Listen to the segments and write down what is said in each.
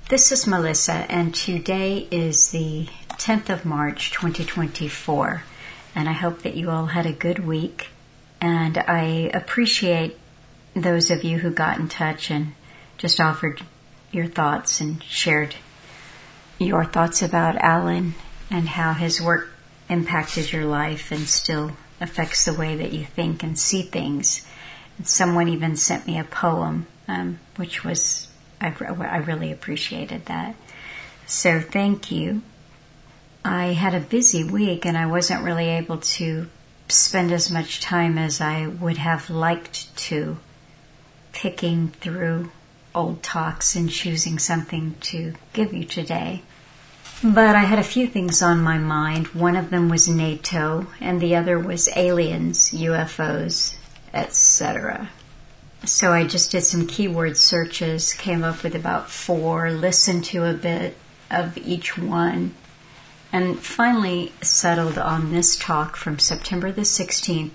This is Melissa, and today is the 10th of March, 2024, and I hope that you all had a good week, and I appreciate those of you who got in touch and just offered your thoughts and shared your thoughts about Alan and how his work impacted your life and still affects the way that you think and see things. And someone even sent me a poem, which was I really appreciated that. So thank you. I had a busy week and I wasn't really able to spend as much time as I would have liked to picking through old talks and choosing something to give you today. But I had a few things on my mind. One of them was NATO and the other was aliens, UFOs, etc. So I just did some keyword searches, came up with about 4, listened to a bit of each one, and finally settled on this talk from September the 16th,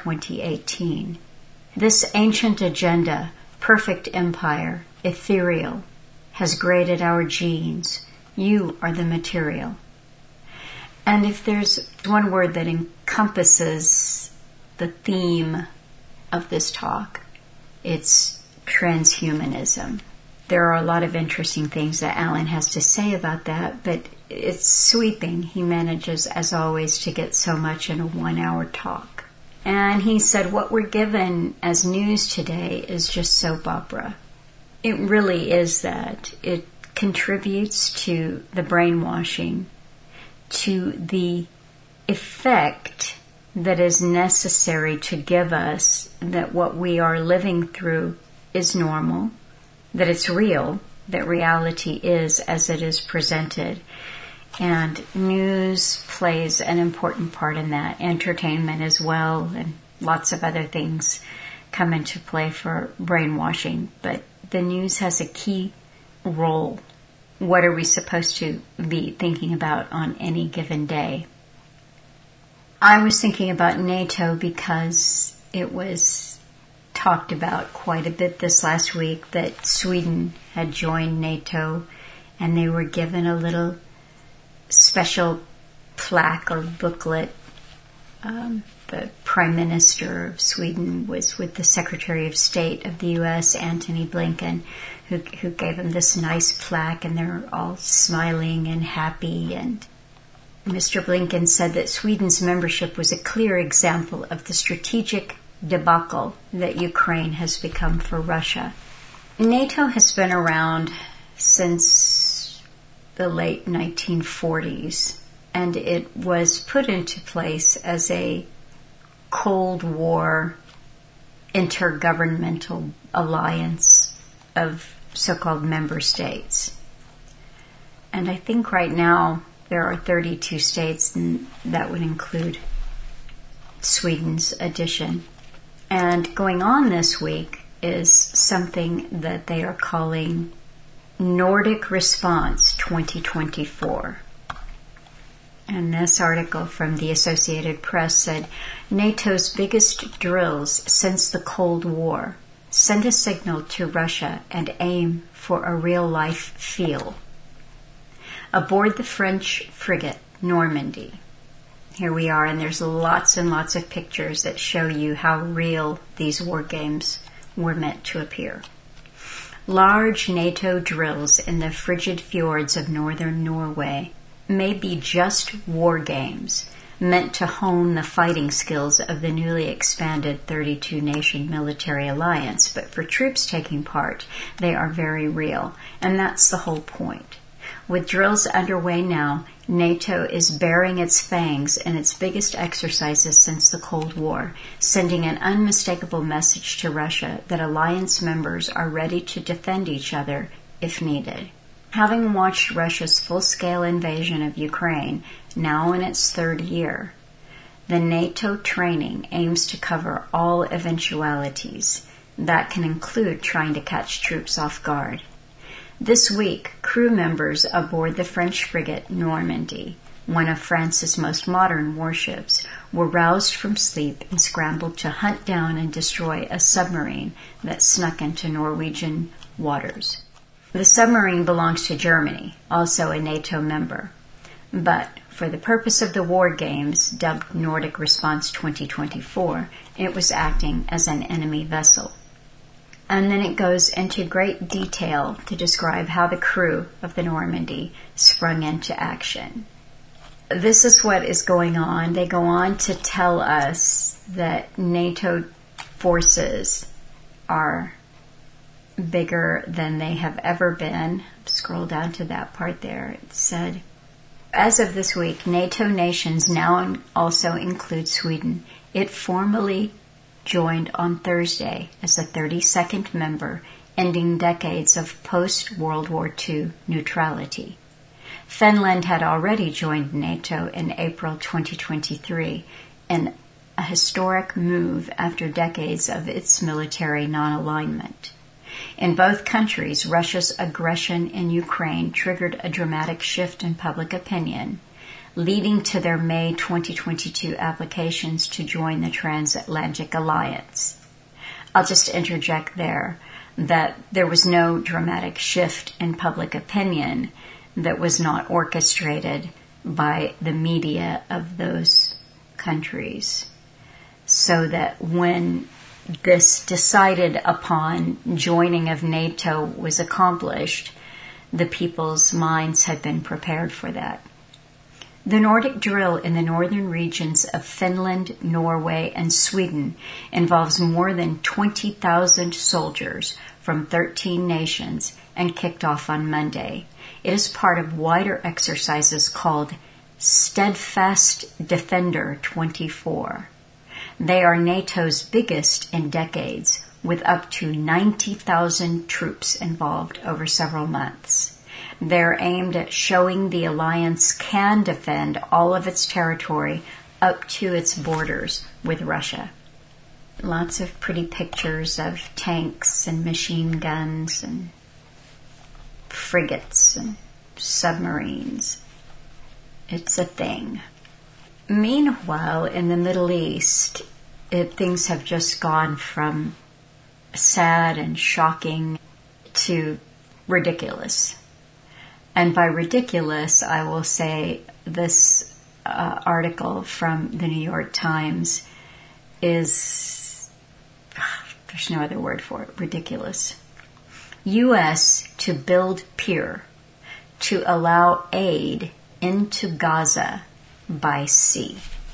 2018. This ancient agenda, perfect empire, ethereal, has graded our genes. You are the material. And if there's one word that encompasses the theme of this talk, it's transhumanism. There are a lot of interesting things that Alan has to say about that, but it's sweeping. He manages, as always, to get so much in a 1-hour talk. And he said what we're given as news today is just soap opera. It really is that. It contributes to the brainwashing, to the effect that is necessary to give us that what we are living through is normal, that it's real, that reality is as it is presented. And news plays an important part in that, entertainment as well, and lots of other things come into play for brainwashing. But the news has a key role. What are we supposed to be thinking about on any given day? I was thinking about NATO because it was talked about quite a bit this last week that Sweden had joined NATO and they were given a little special plaque or booklet. The Prime Minister of Sweden was with the Secretary of State of the U.S., Antony Blinken, who gave him this nice plaque, and they're all smiling and happy. And Mr. Blinken said that Sweden's membership was a clear example of the strategic debacle that Ukraine has become for Russia. NATO has been around since the late 1940s, and it was put into place as a Cold War intergovernmental alliance of so-called member states. And I think right now there are 32 states, and that would include Sweden's addition. And going on this week is something that they are calling Nordic Response 2024. And this article from the Associated Press said, NATO's biggest drills since the Cold War send a signal to Russia and aim for a real-life feel. Aboard the French frigate Normandy. Here we are, and there's lots and lots of pictures that show you how real these war games were meant to appear. Large NATO drills in the frigid fjords of northern Norway may be just war games meant to hone the fighting skills of the newly expanded 32-nation military alliance, but for troops taking part, they are very real, and that's the whole point. With drills underway now, NATO is baring its fangs in its biggest exercises since the Cold War, sending an unmistakable message to Russia that alliance members are ready to defend each other if needed. Having watched Russia's full-scale invasion of Ukraine, now in its 3rd year, the NATO training aims to cover all eventualities. That can include trying to catch troops off guard. This week, crew members aboard the French frigate Normandy, one of France's most modern warships, were roused from sleep and scrambled to hunt down and destroy a submarine that snuck into Norwegian waters. The submarine belongs to Germany, also a NATO member. But for the purpose of the war games, dubbed Nordic Response 2024, it was acting as an enemy vessel. And then it goes into great detail to describe how the crew of the Normandy sprung into action. This is what is going on. They go on to tell us that NATO forces are bigger than they have ever been. Scroll down to that part there. It said, as of this week, NATO nations now also include Sweden. It formally joined on Thursday as a 32nd member, ending decades of post-World War II neutrality. Finland had already joined NATO in April 2023 in a historic move after decades of its military non-alignment. In both countries, Russia's aggression in Ukraine triggered a dramatic shift in public opinion, leading to their May 2022 applications to join the Transatlantic Alliance. I'll just interject there that there was no dramatic shift in public opinion that was not orchestrated by the media of those countries. So that when this decided upon joining of NATO was accomplished, the people's minds had been prepared for that. The Nordic drill in the northern regions of Finland, Norway, and Sweden involves more than 20,000 soldiers from 13 nations and kicked off on Monday. It is part of wider exercises called Steadfast Defender 24. They are NATO's biggest in decades, with up to 90,000 troops involved over several months. They're aimed at showing the alliance can defend all of its territory up to its borders with Russia. Lots of pretty pictures of tanks and machine guns and frigates and submarines. It's a thing. Meanwhile, in the Middle East, things have just gone from sad and shocking to ridiculous. And by ridiculous, I will say this article from the New York Times is, there's no other word for it, ridiculous. U.S. to build pier to allow aid into Gaza by sea.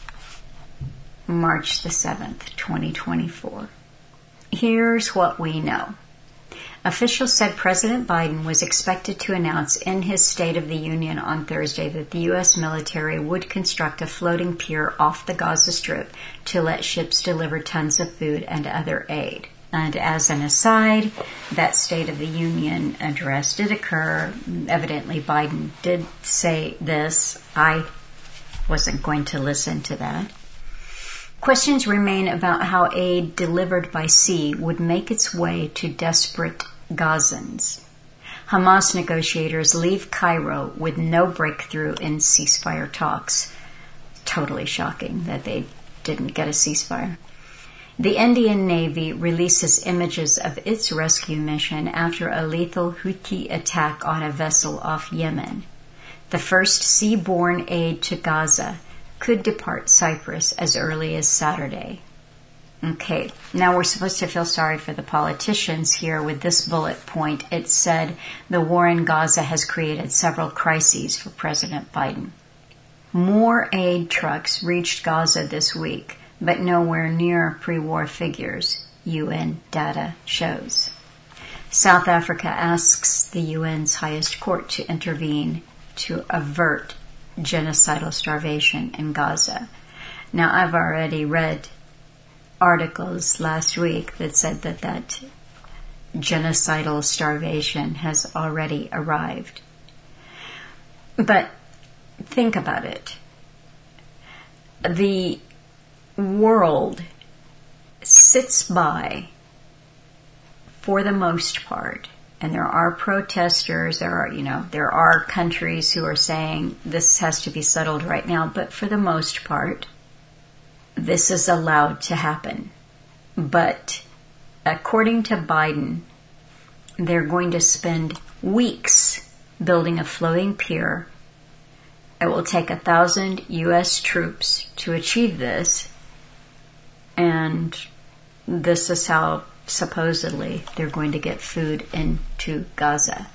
March the 7th, 2024. Here's what we know. Officials said President Biden was expected to announce in his State of the Union on Thursday that the U.S. military would construct a floating pier off the Gaza Strip to let ships deliver tons of food and other aid. And as an aside, that State of the Union address did occur. Evidently, Biden did say this. I wasn't going to listen to that. Questions remain about how aid delivered by sea would make its way to desperate Gazans. Hamas negotiators leave Cairo with no breakthrough in ceasefire talks. Totally shocking that they didn't get a ceasefire. The Indian Navy releases images of its rescue mission after a lethal Houthi attack on a vessel off Yemen. The first seaborne aid to Gaza could depart Cyprus as early as Saturday. Okay, now we're supposed to feel sorry for the politicians here with this bullet point. It said the war in Gaza has created several crises for President Biden. More aid trucks reached Gaza this week, but nowhere near pre-war figures, UN data shows. South Africa asks the UN's highest court to intervene to avert genocidal starvation in Gaza. Now, I've already read articles last week that said that genocidal starvation has already arrived. But think about it. The world sits by, for the most part, and there are protesters, there are countries who are saying this has to be settled right now, but for the most part, this is allowed to happen. But according to Biden, they're going to spend weeks building a floating pier. It will take 1,000 U.S. troops to achieve this, and this is how supposedly they're going to get food into Gaza.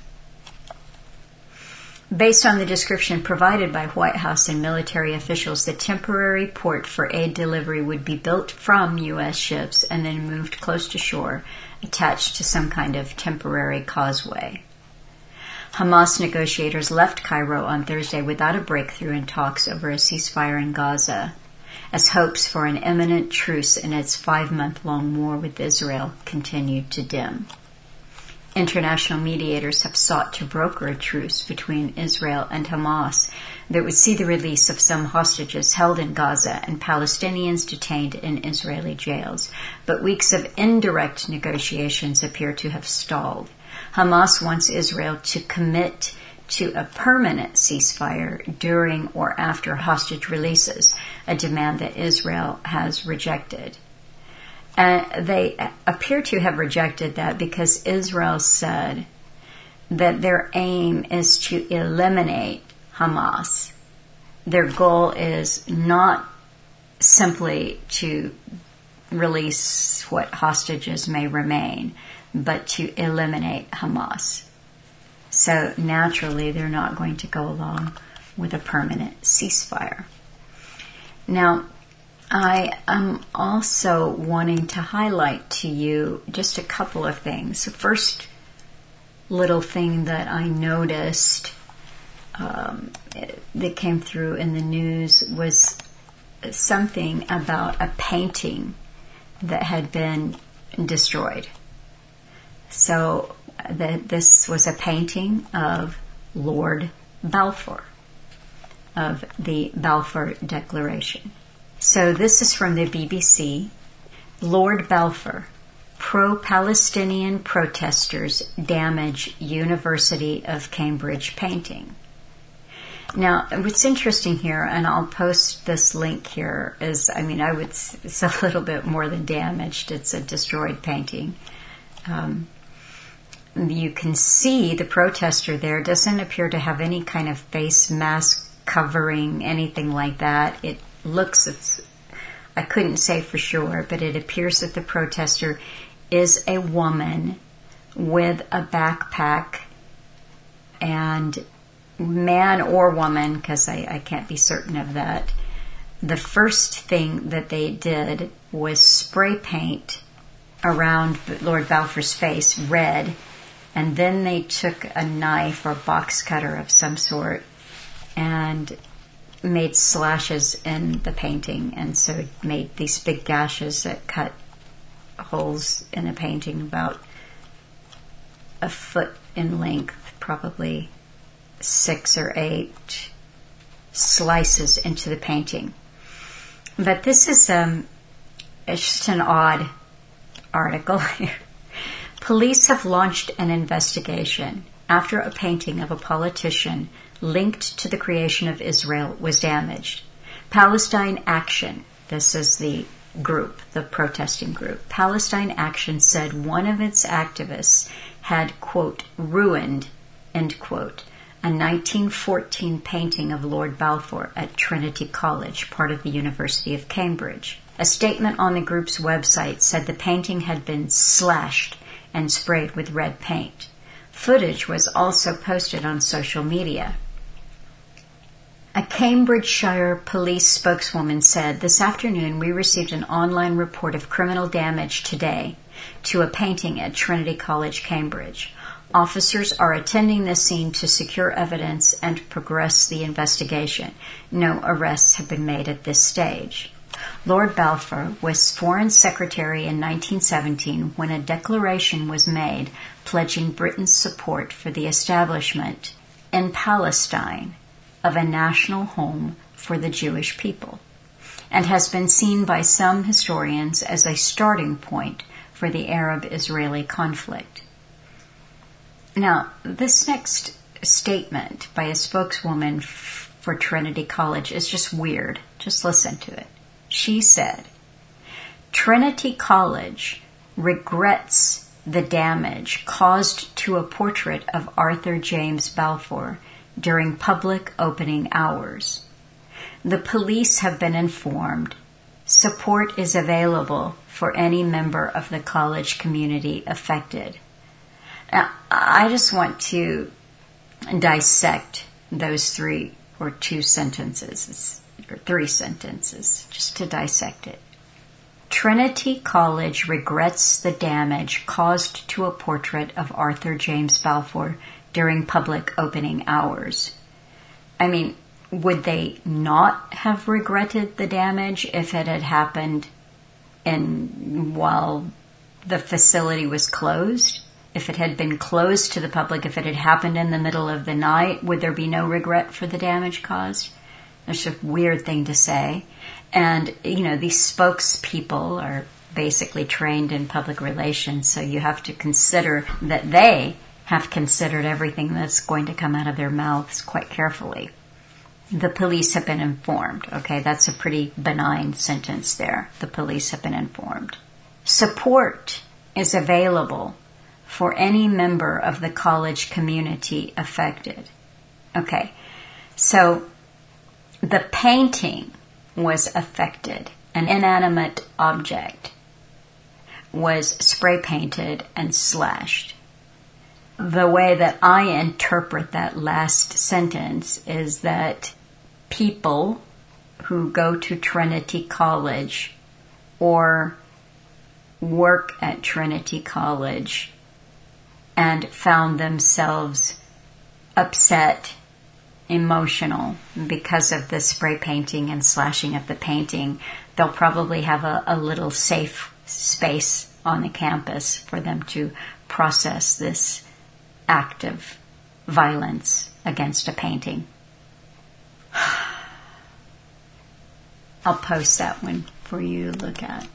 Based on the description provided by White House and military officials, the temporary port for aid delivery would be built from U.S. ships and then moved close to shore, attached to some kind of temporary causeway. Hamas negotiators left Cairo on Thursday without a breakthrough in talks over a ceasefire in Gaza, as hopes for an imminent truce in its 5-month-long war with Israel continued to dim. International mediators have sought to broker a truce between Israel and Hamas that would see the release of some hostages held in Gaza and Palestinians detained in Israeli jails. But weeks of indirect negotiations appear to have stalled. Hamas wants Israel to commit to a permanent ceasefire during or after hostage releases, a demand that Israel has rejected. They appear to have rejected that because Israel said that their aim is to eliminate Hamas. Their goal is not simply to release what hostages may remain, but to eliminate Hamas. So naturally, they're not going to go along with a permanent ceasefire. Now, I am also wanting to highlight to you just a couple of things. The first little thing that I noticed that came through in the news was something about a painting that had been destroyed. So this was a painting of Lord Balfour, of the Balfour Declaration. So this is from the BBC. Lord Balfour, pro-Palestinian protesters damage University of Cambridge painting. Now, what's interesting here, and I'll post this link here, is, it's a little bit more than damaged. It's a destroyed painting. You can see the protester there doesn't appear to have any kind of face mask covering, anything like that. It looks, I couldn't say for sure, but it appears that the protester is a woman with a backpack, and man or woman, because I can't be certain of that. The first thing that they did was spray paint around Lord Balfour's face red, and then they took a knife or box cutter of some sort and made slashes in the painting, and so made these big gashes that cut holes in the painting about a foot in length, probably 6 or 8 slices into the painting. But this is it's just an odd article here. Police have launched an investigation after a painting of a politician linked to the creation of Israel was damaged. Palestine Action, this is the group, the protesting group, Palestine Action said one of its activists had, quote, ruined, end quote, a 1914 painting of Lord Balfour at Trinity College, part of the University of Cambridge. A statement on the group's website said the painting had been slashed and sprayed with red paint. Footage was also posted on social media. A Cambridgeshire police spokeswoman said, "This afternoon we received an online report of criminal damage today to a painting at Trinity College, Cambridge. Officers are attending the scene to secure evidence and progress the investigation. No arrests have been made at this stage." Lord Balfour was Foreign Secretary in 1917 when a declaration was made pledging Britain's support for the establishment in Palestine of a national home for the Jewish people, and has been seen by some historians as a starting point for the Arab-Israeli conflict. Now, this next statement by a spokeswoman for Trinity College is just weird. Just listen to it. She said, "Trinity College regrets the damage caused to a portrait of Arthur James Balfour during public opening hours. The police have been informed. Support is available for any member of the college community affected. Now, I just want to dissect those three sentences, just to dissect it. Trinity College regrets the damage caused to a portrait of Arthur James Balfour during public opening hours. I mean, would they not have regretted the damage if it had happened while the facility was closed? If it had been closed to the public, if it had happened in the middle of the night, would there be no regret for the damage caused? That's a weird thing to say. And, these spokespeople are basically trained in public relations, so you have to consider that they have considered everything that's going to come out of their mouths quite carefully. The police have been informed. Okay, that's a pretty benign sentence there. The police have been informed. Support is available for any member of the college community affected. Okay, so the painting was affected. An inanimate object was spray painted and slashed. The way that I interpret that last sentence is that people who go to Trinity College or work at Trinity College and found themselves upset, emotional because of the spray painting and slashing of the painting, they'll probably have a little safe space on the campus for them to process this act of violence against a painting. I'll post that one for you to look at.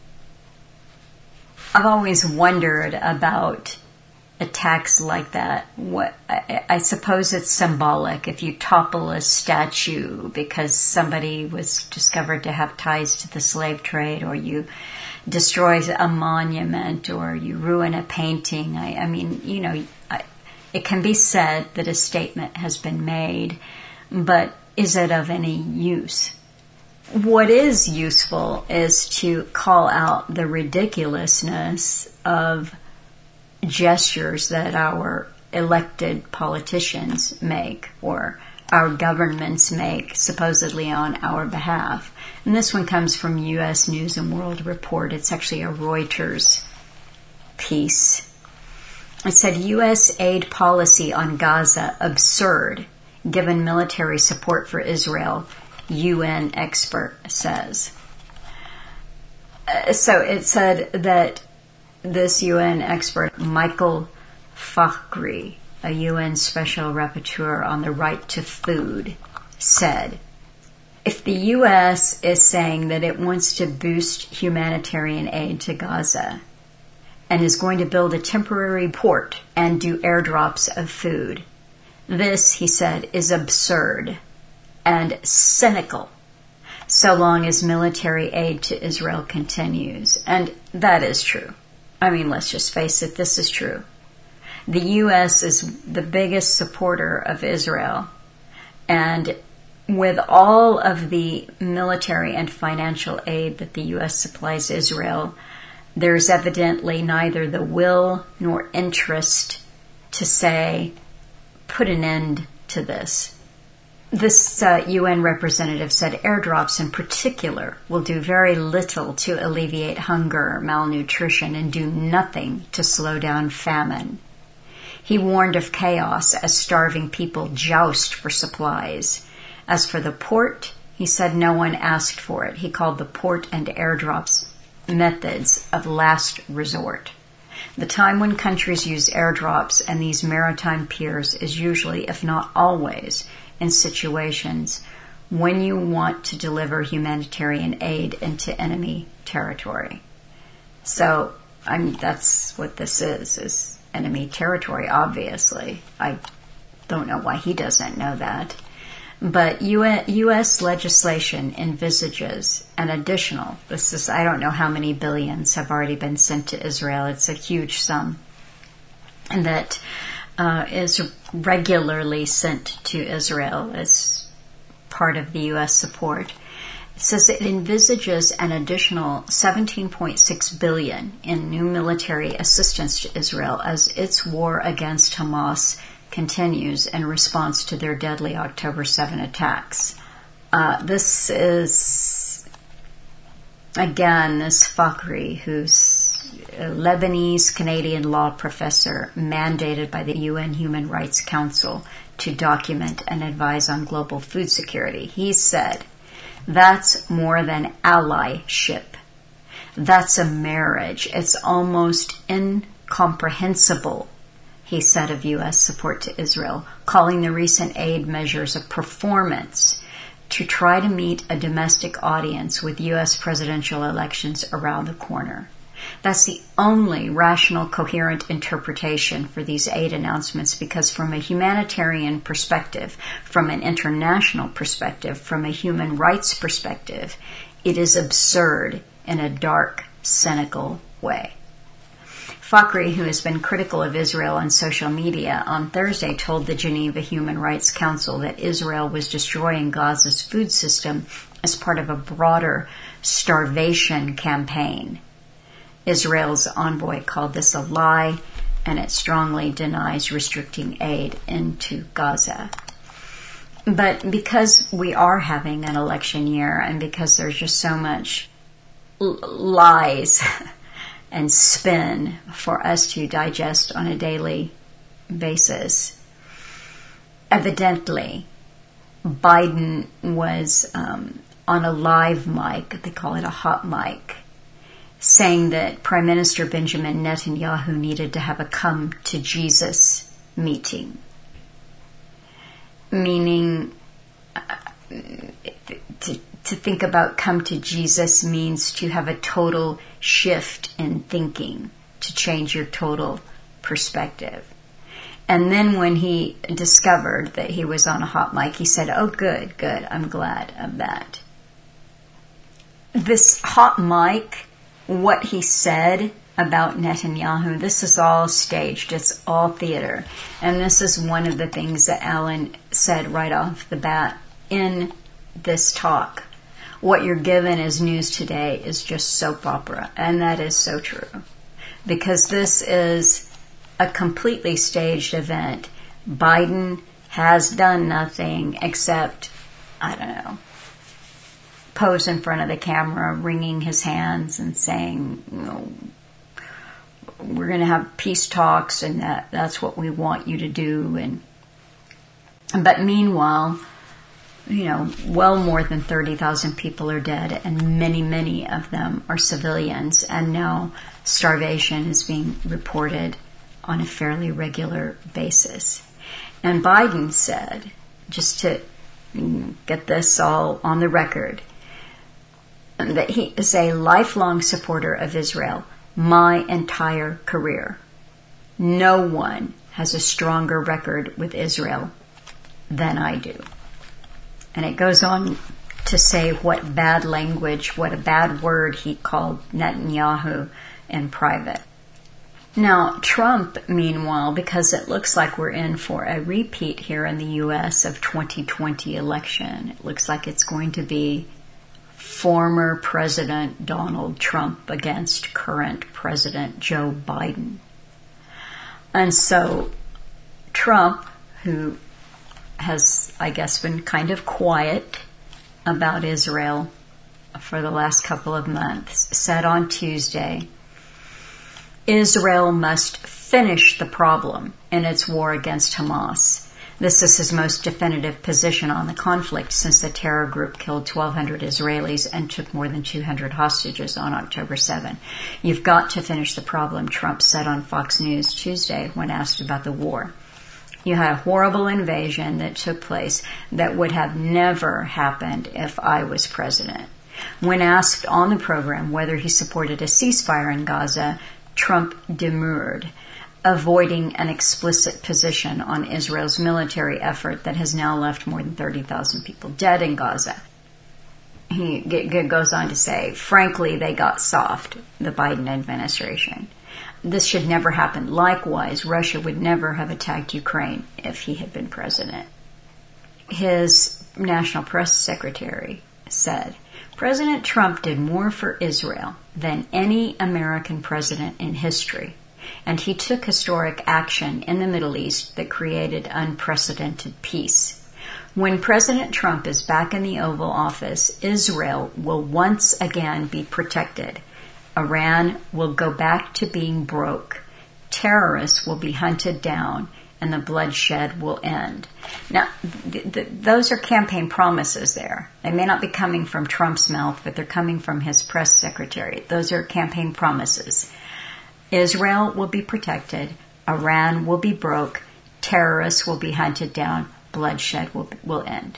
I've always wondered about attacks like that. I suppose it's symbolic. If you topple a statue because somebody was discovered to have ties to the slave trade, or you destroy a monument, or you ruin a painting, it can be said that a statement has been made, but is it of any use? What is useful is to call out the ridiculousness of gestures that our elected politicians make or our governments make supposedly on our behalf. And this one comes from U.S. News and World Report. It's actually a Reuters piece. It said, U.S. aid policy on Gaza absurd given military support for Israel, UN expert says. So it said that this UN expert, Michael Fakhri, a UN special rapporteur on the right to food, said, if the U.S. is saying that it wants to boost humanitarian aid to Gaza and is going to build a temporary port and do airdrops of food, this, he said, is absurd and cynical so long as military aid to Israel continues. And that is true. I mean, let's just face it, this is true. The U.S. is the biggest supporter of Israel, and with all of the military and financial aid that the U.S. supplies Israel, there's evidently neither the will nor interest to say, put an end to this. This UN representative said airdrops in particular will do very little to alleviate hunger, malnutrition, and do nothing to slow down famine. He warned of chaos as starving people joust for supplies. As for the port, he said no one asked for it. He called the port and airdrops methods of last resort. The time when countries use airdrops and these maritime piers is usually, if not always, in situations when you want to deliver humanitarian aid into enemy territory. So, that's what this is enemy territory, obviously. I don't know why he doesn't know that. But U.S. legislation envisages an additional, I don't know how many billions have already been sent to Israel. It's a huge sum. And that is regularly sent to Israel as part of the U.S. support. It says it envisages an additional $17.6 billion in new military assistance to Israel as its war against Hamas continues in response to their deadly October 7 attacks. This is, again, this Fakhry, who's a Lebanese-Canadian law professor mandated by the UN Human Rights Council to document and advise on global food security. He said, that's more than allyship. That's a marriage. It's almost incomprehensible, he said of U.S. support to Israel, calling the recent aid measures a performance to try to meet a domestic audience with U.S. presidential elections around the corner. That's the only rational, coherent interpretation for these aid announcements, because from a humanitarian perspective, from an international perspective, from a human rights perspective, it is absurd in a dark, cynical way. Fakhry, who has been critical of Israel on social media, on Thursday told the Geneva Human Rights Council that Israel was destroying Gaza's food system as part of a broader starvation campaign. Israel's envoy called this a lie, and it strongly denies restricting aid into Gaza. But because we are having an election year, and because there's just so much lies and spin for us to digest on a daily basis, evidently Biden was on a live mic, they call it a hot mic, saying that Prime Minister Benjamin Netanyahu needed to have a come to Jesus meeting. Meaning, to think about come to Jesus means to have a total shift in thinking, to change your total perspective. And then when he discovered that he was on a hot mic, he said, oh, good, I'm glad of that. This hot mic, what he said about Netanyahu, this is all staged. It's all theater. And this is one of the things that Alan said right off the bat in this talk. What you're given as news today is just soap opera. And that is so true. Because this is a completely staged event. Biden has done nothing except, I don't know, pose in front of the camera, wringing his hands and saying, you know, we're going to have peace talks and that's what we want you to do. But meanwhile, you know, well more than 30,000 people are dead, and many of them are civilians, and now starvation is being reported on a fairly regular basis. And Biden said, just to get this all on the record, that he is a lifelong supporter of Israel, my entire career. No one has a stronger record with Israel than I do. And it goes on to say what bad language, what a bad word he called Netanyahu in private. Now, Trump, meanwhile, because it looks like we're in for a repeat here in the U.S. of 2020 election, it looks like it's going to be former President Donald Trump against current President Joe Biden. And so Trump, who has, I guess, been kind of quiet about Israel for the last couple of months, said on Tuesday, Israel must finish the problem in its war against Hamas. This is his most definitive position on the conflict since the terror group killed 1,200 Israelis and took more than 200 hostages on October 7. You've got to finish the problem, Trump said on Fox News Tuesday when asked about the war. You had a horrible invasion that took place that would have never happened if I was president. When asked on the program whether he supported a ceasefire in Gaza, Trump demurred. avoiding an explicit position on Israel's military effort that has now left more than 30,000 people dead in Gaza. He goes on to say, frankly, they got soft, the Biden administration. This should never happen. Likewise, Russia would never have attacked Ukraine if he had been president. His national press secretary said, President Trump did more for Israel than any American president in history, and he took historic action in the Middle East that created unprecedented peace. When President Trump is back in the Oval Office, Israel will once again be protected. Iran will go back to being broke. Terrorists will be hunted down, and the bloodshed will end. Now, those are campaign promises there. They may not be coming from Trump's mouth, but they're coming from his press secretary. Those are campaign promises. Israel will be protected. Iran will be broke. Terrorists will be hunted down. Bloodshed will end.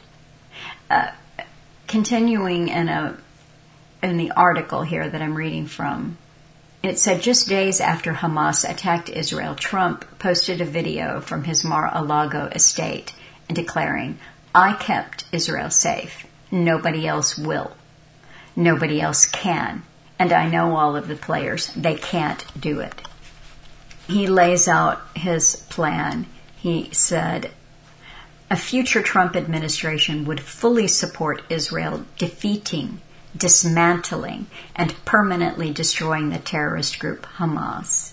Continuing in the article here that I'm reading from, it said just days after Hamas attacked Israel, Trump posted a video from his Mar-a-Lago estate and declaring, I kept Israel safe. Nobody else will. Nobody else can. And I know all of the players. They can't do it. He lays out his plan. He said, a future Trump administration would fully support Israel defeating, dismantling, and permanently destroying the terrorist group Hamas.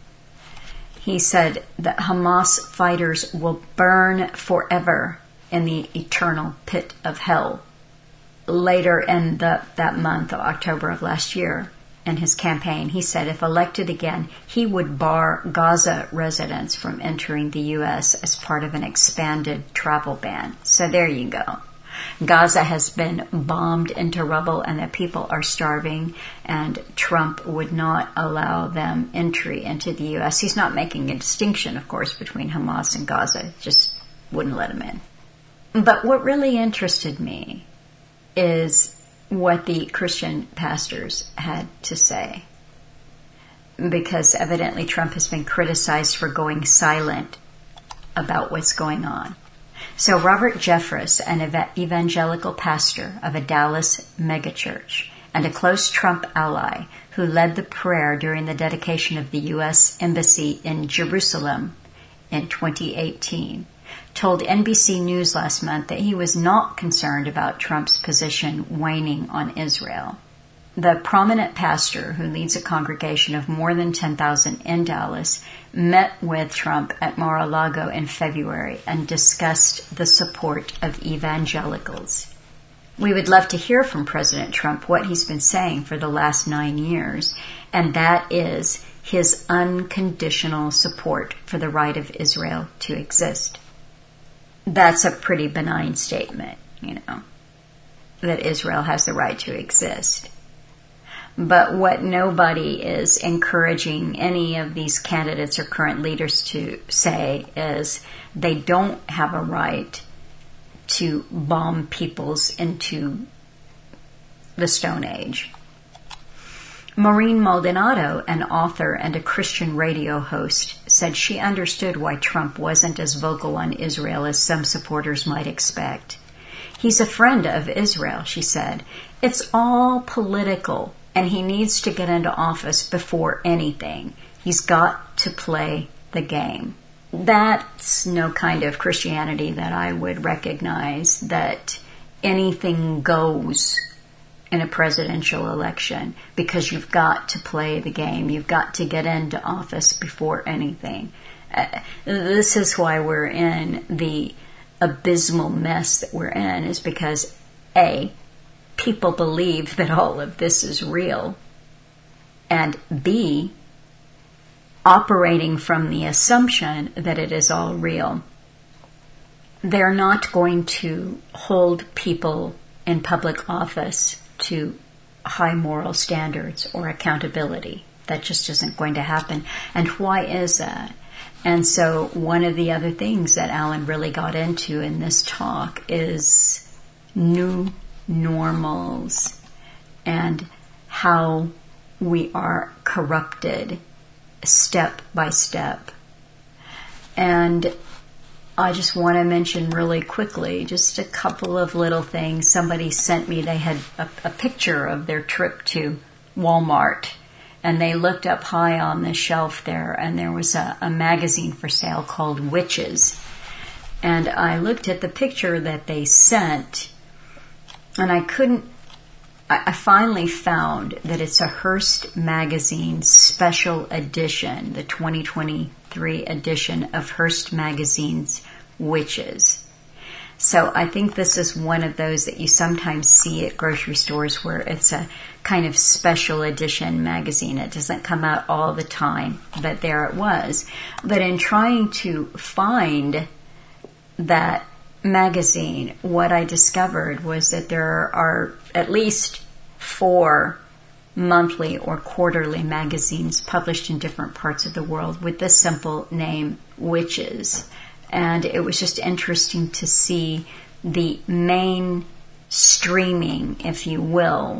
He said that Hamas fighters will burn forever in the eternal pit of hell. Later in that month of October of last year, in his campaign, he said if elected again, he would bar Gaza residents from entering the U.S. as part of an expanded travel ban. So there you go. Gaza has been bombed into rubble and the people are starving, and Trump would not allow them entry into the U.S. He's not making a distinction, of course, between Hamas and Gaza, just wouldn't let them in. But what really interested me is what the Christian pastors had to say, because evidently Trump has been criticized for going silent about what's going on. So Robert Jeffress, an evangelical pastor of a Dallas megachurch and a close Trump ally who led the prayer during the dedication of the U.S. Embassy in Jerusalem in 2018, told NBC News last month that he was not concerned about Trump's position waning on Israel. The prominent pastor, who leads a congregation of more than 10,000 in Dallas, met with Trump at Mar-a-Lago in February and discussed the support of evangelicals. We would love to hear from President Trump what he's been saying for the last 9 years, and that is his unconditional support for the right of Israel to exist. That's a pretty benign statement, that Israel has the right to exist. But what nobody is encouraging any of these candidates or current leaders to say is they don't have a right to bomb peoples into the Stone Age. Maureen Maldonado, an author and a Christian radio host, said she understood why Trump wasn't as vocal on Israel as some supporters might expect. He's a friend of Israel, she said. It's all political, and he needs to get into office before anything. He's got to play the game. That's no kind of Christianity that I would recognize, that anything goes in a presidential election because you've got to play the game. You've got to get into office before anything. This is why we're in the abysmal mess that we're in, is because A, people believe that all of this is real, and B, operating from the assumption that it is all real, they're not going to hold people in public office to high moral standards or accountability. That just isn't going to happen. And why is that? And so one of the other things that Alan really got into in this talk is new normals and how we are corrupted step by step And I just want to mention really quickly just a couple of little things. Somebody sent me, they had a picture of their trip to Walmart, and they looked up high on the shelf there, and there was a magazine for sale called Witches. And I looked at the picture that they sent, and I finally found that it's a Hearst Magazine special edition, the 2023 edition of Hearst Magazine's Witches. So I think this is one of those that you sometimes see at grocery stores where it's a kind of special edition magazine. It doesn't come out all the time, but there it was. But in trying to find that magazine, what I discovered was that there are at least 4 monthly or quarterly magazines published in different parts of the world with the simple name Witches. And it was just interesting to see the mainstreaming, if you will,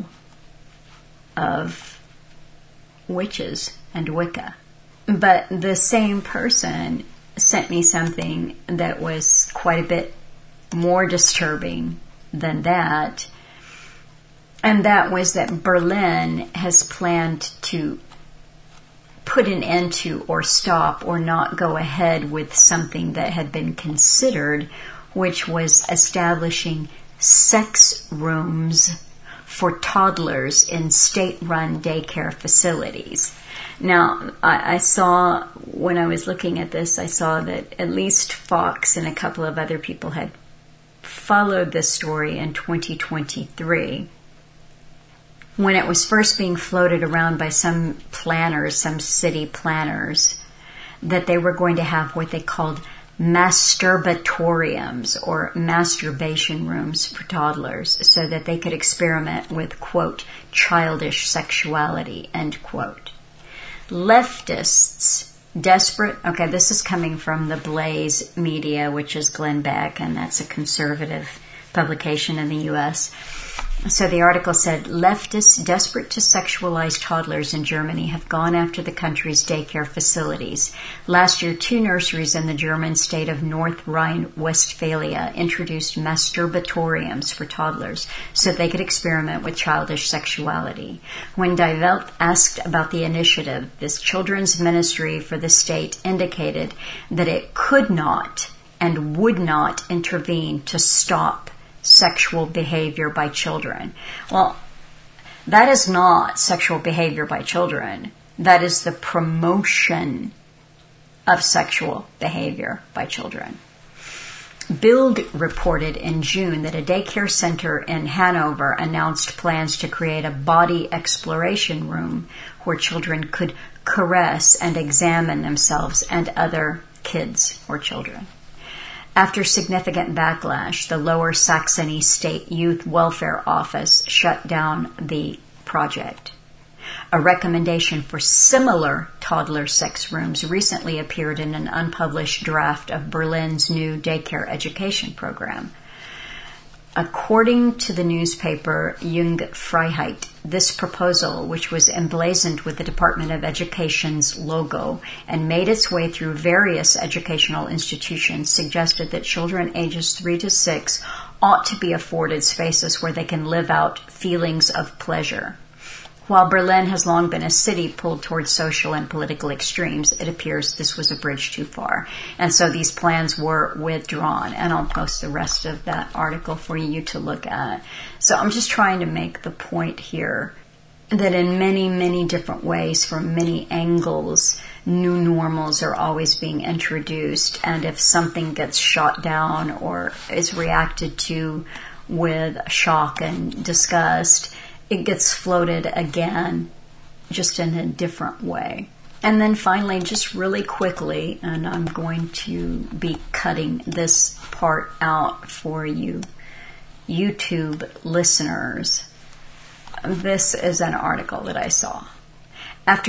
of witches and Wicca. But the same person sent me something that was quite a bit more disturbing than that. And that was that Berlin has planned to put an end to or stop or not go ahead with something that had been considered, which was establishing sex rooms for toddlers in state-run daycare facilities. Now, I saw, when I was looking at this, I saw that at least Fox and a couple of other people had followed this story in 2023. When it was first being floated around by some planners, some city planners, that they were going to have what they called masturbatoriums or masturbation rooms for toddlers so that they could experiment with, quote, childish sexuality, end quote. Leftists, desperate, okay, this is coming from the Blaze Media, which is Glenn Beck, and that's a conservative publication in the U.S., So the article said, leftists desperate to sexualize toddlers in Germany have gone after the country's daycare facilities. Last year, 2 nurseries in the German state of North Rhine-Westphalia introduced masturbatoriums for toddlers so they could experiment with childish sexuality. When Die Welt asked about the initiative, this children's ministry for the state indicated that it could not and would not intervene to stop sexual behavior by children. Well, that is not sexual behavior by children. That is the promotion of sexual behavior by children. Bild reported in June that a daycare center in Hanover announced plans to create a body exploration room where children could caress and examine themselves and other kids or children. After significant backlash, the Lower Saxony State Youth Welfare Office shut down the project. A recommendation for similar toddler sex rooms recently appeared in an unpublished draft of Berlin's new daycare education program. According to the newspaper Junge Freiheit, this proposal, which was emblazoned with the Department of Education's logo and made its way through various educational institutions, suggested that children ages 3 to 6 ought to be afforded spaces where they can live out feelings of pleasure. While Berlin has long been a city pulled towards social and political extremes, it appears this was a bridge too far. And so these plans were withdrawn. And I'll post the rest of that article for you to look at. So I'm just trying to make the point here that in many, many different ways, from many angles, new normals are always being introduced. And if something gets shot down or is reacted to with shock and disgust, it gets floated again, just in a different way. And then finally, just really quickly, and I'm going to be cutting this part out for you YouTube listeners. This is an article that I saw. After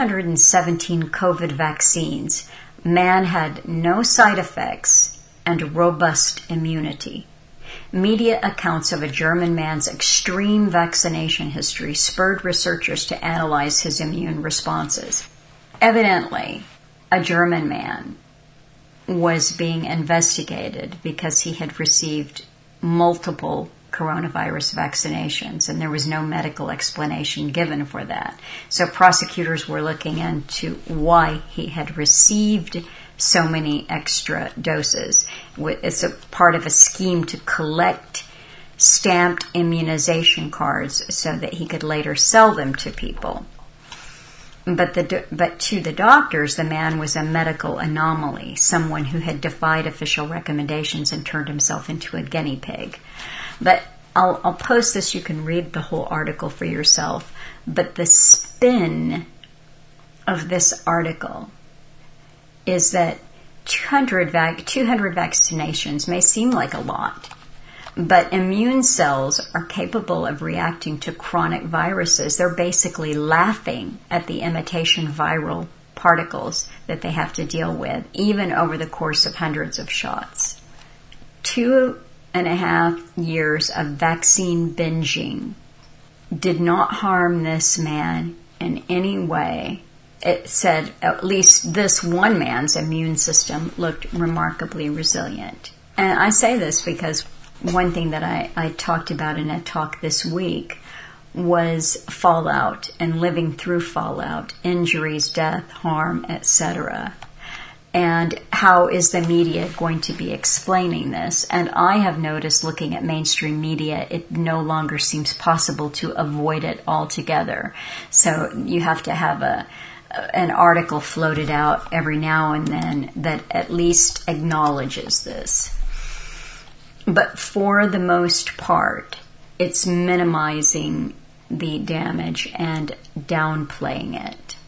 217 COVID vaccines, man had no side effects and robust immunity. Media accounts of a German man's extreme vaccination history spurred researchers to analyze his immune responses. Evidently, a German man was being investigated because he had received multiple coronavirus vaccinations, and there was no medical explanation given for that. So prosecutors were looking into why he had received so many extra doses. It's a part of a scheme to collect stamped immunization cards so that he could later sell them to people. But to the doctors, the man was a medical anomaly, someone who had defied official recommendations and turned himself into a guinea pig. But I'll post this. You can read the whole article for yourself. But the spin of this article is that 200 vaccinations may seem like a lot, but immune cells are capable of reacting to chronic viruses. They're basically laughing at the imitation viral particles that they have to deal with, even over the course of hundreds of shots. 2.5 years of vaccine binging did not harm this man in any way. It said at least this one man's immune system looked remarkably resilient. And I say this because one thing that I talked about in a talk this week was fallout and living through fallout, injuries, death, harm, etc. And how is the media going to be explaining this? And I have noticed, looking at mainstream media, it no longer seems possible to avoid it altogether. So you have to have an article floated out every now and then that at least acknowledges this. But for the most part, it's minimizing the damage and downplaying it.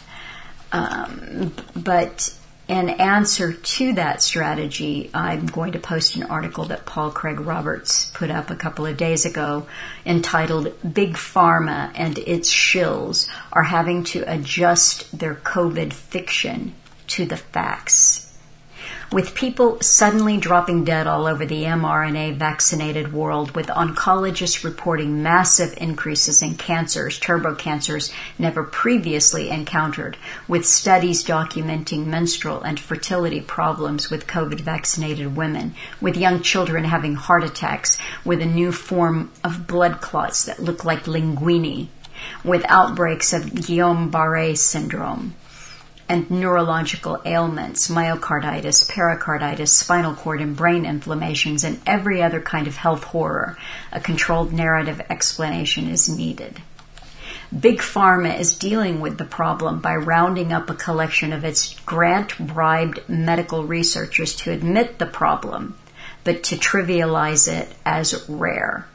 But in answer to that strategy, I'm going to post an article that Paul Craig Roberts put up a couple of days ago entitled "Big Pharma and Its Shills Are Having to Adjust Their COVID Fiction to the Facts." With people suddenly dropping dead all over the mRNA-vaccinated world, with oncologists reporting massive increases in cancers, turbocancers never previously encountered, with studies documenting menstrual and fertility problems with COVID-vaccinated women, with young children having heart attacks, with a new form of blood clots that look like linguini, with outbreaks of Guillain-Barré syndrome, and neurological ailments, myocarditis, pericarditis, spinal cord and brain inflammations, and every other kind of health horror, a controlled narrative explanation is needed. Big Pharma is dealing with the problem by rounding up a collection of its grant-bribed medical researchers to admit the problem, but to trivialize it as rare.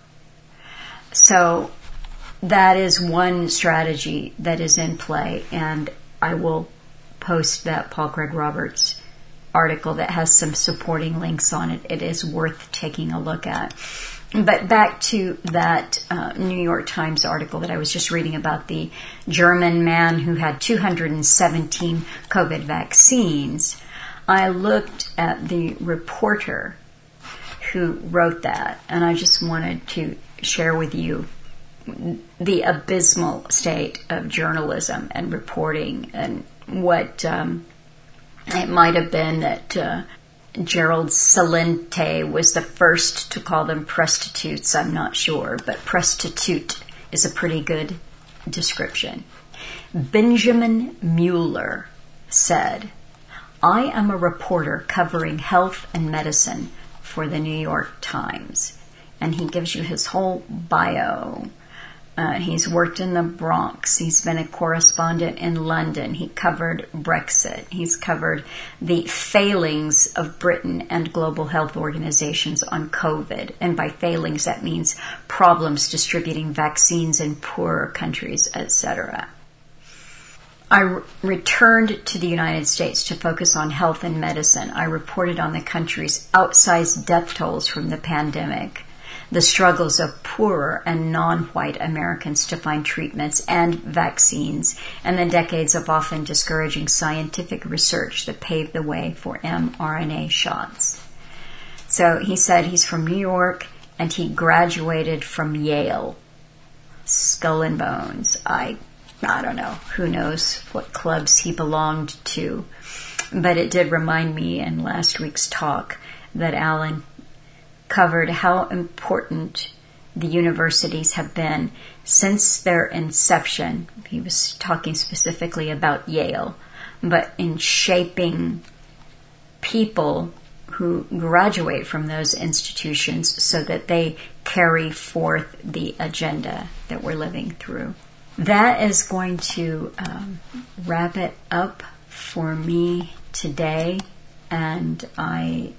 So that is one strategy that is in play, and I will post that Paul Craig Roberts article that has some supporting links on it. It is worth taking a look at. But back to that New York Times article that I was just reading about the German man who had 217 COVID vaccines. I looked at the reporter who wrote that, and I just wanted to share with you the abysmal state of journalism and reporting, and what it might have been that Gerald Celente was the first to call them prostitutes. I'm not sure, but prostitute is a pretty good description. Benjamin Mueller said, "I am a reporter covering health and medicine for the New York Times." And he gives you his whole bio. He's worked in the Bronx. He's been a correspondent in London. He covered Brexit. He's covered the failings of Britain and global health organizations on COVID. And by failings, that means problems distributing vaccines in poorer countries, etc. I returned to the United States to focus on health and medicine. I reported on the country's outsized death tolls from the pandemic, the struggles of poorer and non-white Americans to find treatments and vaccines, and the decades of often discouraging scientific research that paved the way for mRNA shots. So he said he's from New York and he graduated from Yale. Skull and Bones. I don't know. Who knows what clubs he belonged to. But it did remind me in last week's talk that Alan covered how important the universities have been since their inception. He was talking specifically about Yale, but in shaping people who graduate from those institutions so that they carry forth the agenda that we're living through. That is going to wrap it up for me today. And I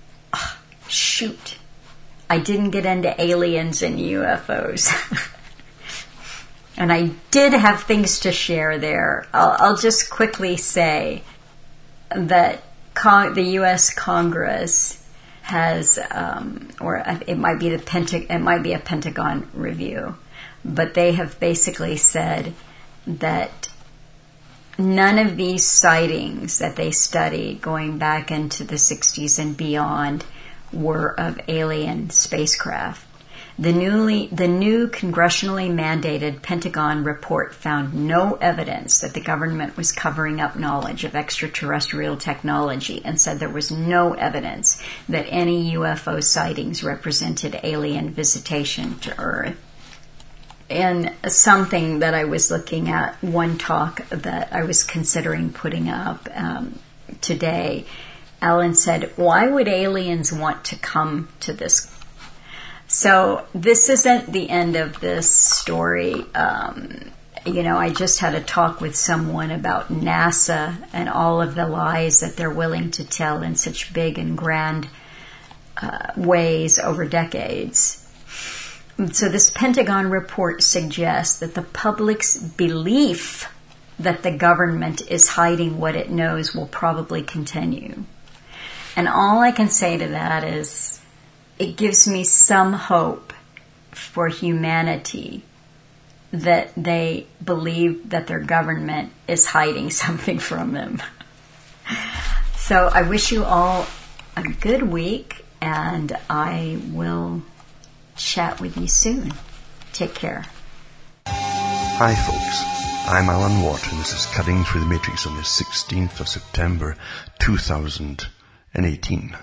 didn't get into aliens and UFOs. And I did have things to share there. I'll just quickly say that the U.S. Congress has, or it might be a Pentagon review, but they have basically said that none of these sightings that they studied going back into the 60s and beyond were of alien spacecraft. The new congressionally mandated Pentagon report found no evidence that the government was covering up knowledge of extraterrestrial technology, and said there was no evidence that any UFO sightings represented alien visitation to Earth. And something that I was looking at, one talk that I was considering putting up today, Alan said, why would aliens want to come to this? So this isn't the end of this story. I just had a talk with someone about NASA and all of the lies that they're willing to tell in such big and grand ways over decades. So this Pentagon report suggests that the public's belief that the government is hiding what it knows will probably continue. And all I can say to that is, it gives me some hope for humanity that they believe that their government is hiding something from them. So I wish you all a good week, and I will chat with you soon. Take care. Hi folks, I'm Alan Watt, and this is Cutting Through the Matrix on the 16th of September 2018.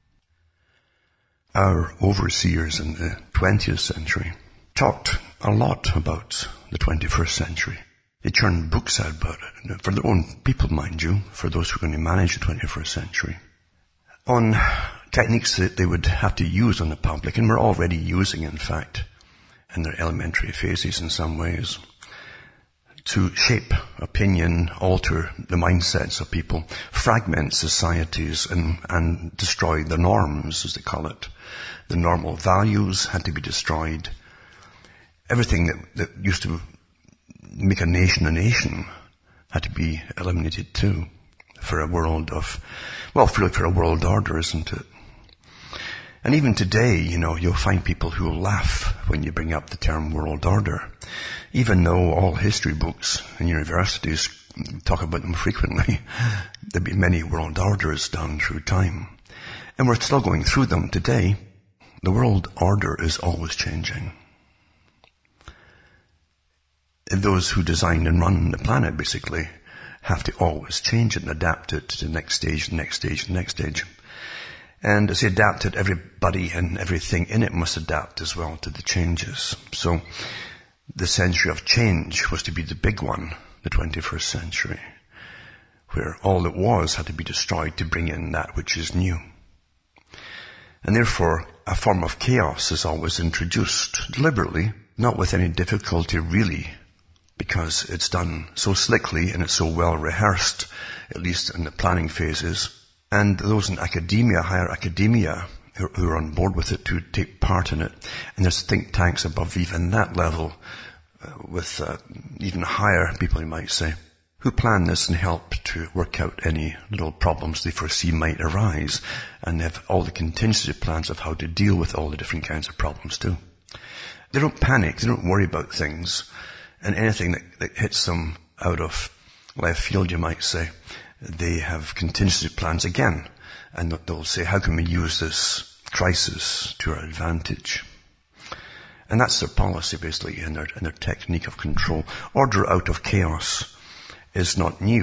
Our overseers in the 20th century talked a lot about the 21st century. They churned books out about it, for their own people, mind you, for those who are going to manage the 21st century, on techniques that they would have to use on the public, and were already using, in fact, in their elementary phases in some ways, to shape opinion, alter the mindsets of people, fragment societies, and destroy the norms, as they call it. The normal values had to be destroyed. Everything that used to make a nation had to be eliminated too, for a world for a world order, isn't it? And even today, you'll find people who will laugh when you bring up the term world order, even though all history books in universities talk about them frequently. There've been many world orders done through time. And we're still going through them today. The world order is always changing. Those who design and run the planet basically have to always change it and adapt it to the next stage, next stage, next stage. And as they adapt it, everybody and everything in it must adapt as well to the changes. So the century of change was to be the big one, the 21st century, where all that was had to be destroyed to bring in that which is new. And therefore, a form of chaos is always introduced deliberately, not with any difficulty really, because it's done so slickly and it's so well rehearsed, at least in the planning phases. And those in academia, higher academia, who are on board with it to take part in it. And there's think tanks above even that level, with even higher people, you might say, who plan this and help to work out any little problems they foresee might arise, and they have all the contingency plans of how to deal with all the different kinds of problems too. They don't panic, they don't worry about things, and anything that hits them out of left field, you might say, they have contingency plans again, and they'll say, how can we use this crisis to our advantage? And that's their policy basically, and their technique of control. Order out of chaos is not new.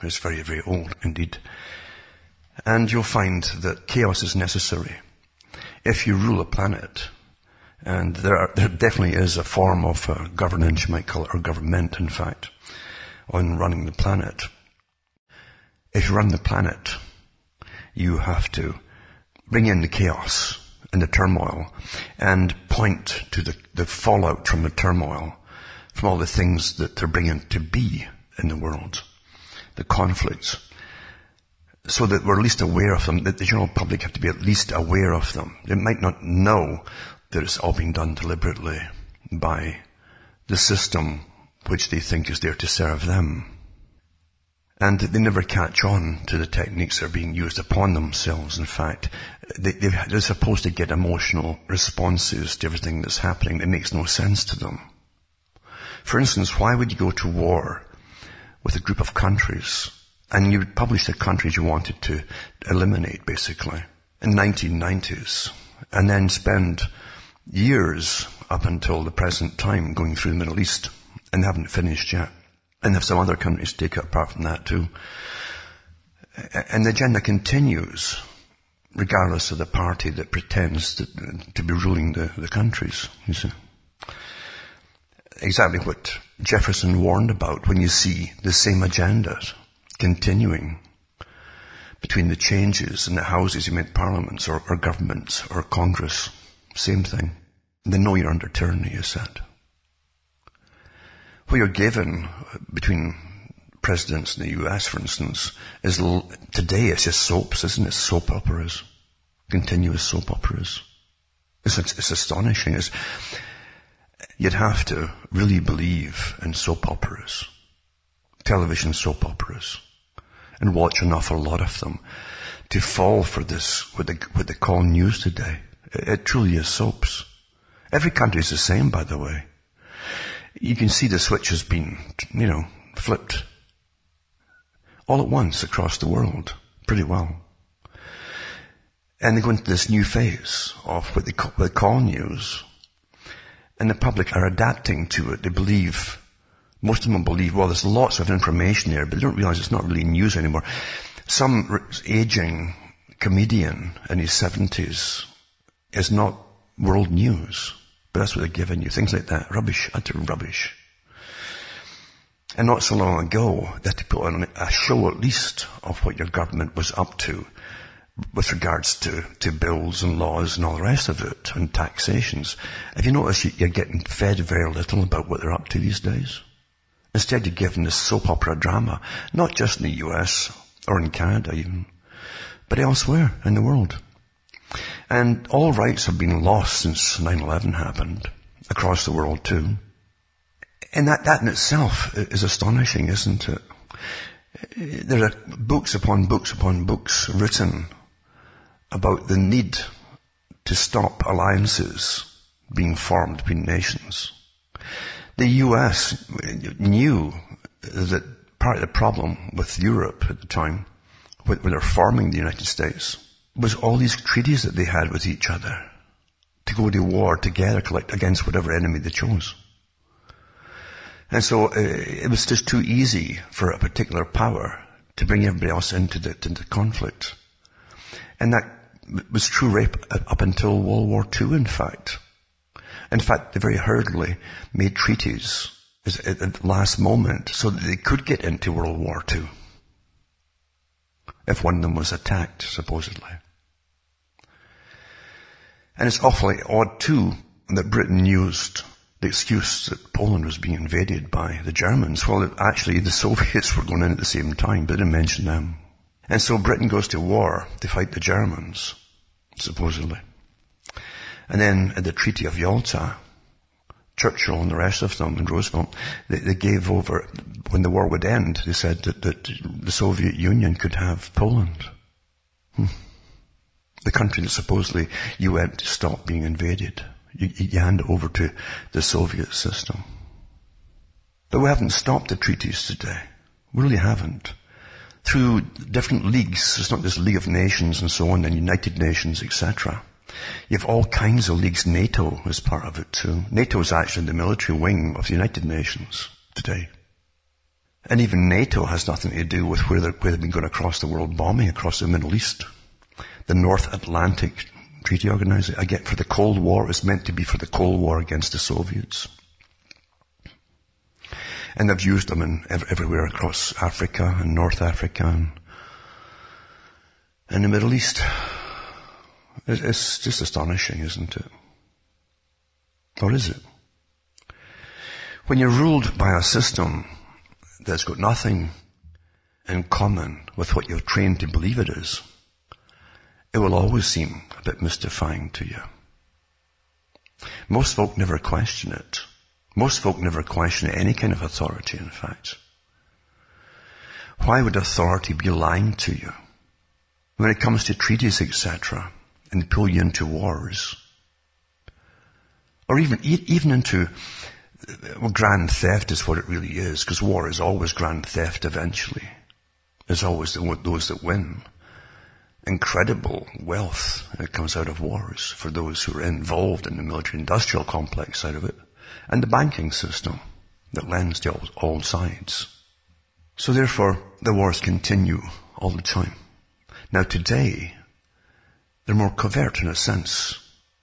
It's very, very old indeed. And you'll find that chaos is necessary if you rule a planet. And there definitely is a form of governance, you might call it, or government, in fact, on running the planet. If you run the planet, you have to bring in the chaos and the turmoil and point to the fallout from the turmoil, from all the things that they're bringing to be in the world, the conflicts, so that we're at least aware of them, that the general public have to be at least aware of them. They might not know that it's all being done deliberately by the system which they think is there to serve them. And they never catch on to the techniques that are being used upon themselves. In fact, they're supposed to get emotional responses to everything that's happening that makes no sense to them. For instance, why would you go to war with a group of countries and you would publish the countries you wanted to eliminate, basically, in 1990s, and then spend years up until the present time going through the Middle East and haven't finished yet, and have some other countries take it apart from that too. And the agenda continues regardless of the party that pretends to be ruling the countries, you see. Exactly what Jefferson warned about when you see the same agendas continuing between the changes in the houses, you meant parliaments or governments or Congress. Same thing. They know you're under tyranny, you said. What you're given between presidents in the US, for instance, is today it's just soaps, isn't it? Soap operas. Continuous soap operas. It's astonishing. You'd have to really believe in soap operas, television soap operas, and watch an awful lot of them to fall for this, what they call news today. It truly is soaps. Every country is the same, by the way. You can see the switch has been, flipped all at once across the world, pretty well. And they go into this new phase of what they call news. And the public are adapting to it. They believe, most of them believe, well, there's lots of information there, but they don't realize it's not really news anymore. Some aging comedian in his 70s is not world news, but that's what they're giving you. Things like that. Rubbish, utter rubbish. And not so long ago, they had to put on a show at least of what your government was up to with regards to bills and laws and all the rest of it, and taxations. Have you noticed you're getting fed very little about what they're up to these days? Instead you're given this soap opera drama, not just in the US or in Canada even, but elsewhere in the world. And all rights have been lost since 9/11 happened, across the world too. And that in itself is astonishing, isn't it? There are books upon books upon books written about the need to stop alliances being formed between nations. The US knew that part of the problem with Europe at the time, when they were forming the United States, was all these treaties that they had with each other to go to war together against whatever enemy they chose. And so it was just too easy for a particular power to bring everybody else into the conflict. And that was true right up until World War II, in fact. In fact, they very hurriedly made treaties at the last moment so that they could get into World War II if one of them was attacked, supposedly. And it's awfully odd, too, that Britain used the excuse that Poland was being invaded by the Germans. Well, actually, the Soviets were going in at the same time, but they didn't mention them. And so Britain goes to war to fight the Germans, supposedly. And then at the Treaty of Yalta, Churchill and the rest of them, and Roosevelt, they gave over, when the war would end, they said that the Soviet Union could have Poland. The country that supposedly you went to stop being invaded. You hand it over to the Soviet system. But we haven't stopped the treaties today. We really haven't. Through different leagues, it's not just League of Nations and so on, and United Nations, etc. You have all kinds of leagues. NATO is part of it too. NATO is actually the military wing of the United Nations today. And even NATO has nothing to do with where they've been going across the world bombing across the Middle East. The North Atlantic Treaty Organization, again, for the Cold War, is meant to be for the Cold War against the Soviets. And they've used them everywhere across Africa and North Africa and the Middle East. It's just astonishing, isn't it? Or is it? When you're ruled by a system that's got nothing in common with what you're trained to believe it is, it will always seem a bit mystifying to you. Most folk never question it. Most folk never question any kind of authority, in fact. Why would authority be lying to you? When it comes to treaties, etc., and pull you into wars, or even into, well, grand theft is what it really is, because war is always grand theft eventually. There's always those that win. Incredible wealth that comes out of wars for those who are involved in the military-industrial complex side of it, and the banking system that lends to all sides. So therefore, the wars continue all the time. Now today, they're more covert in a sense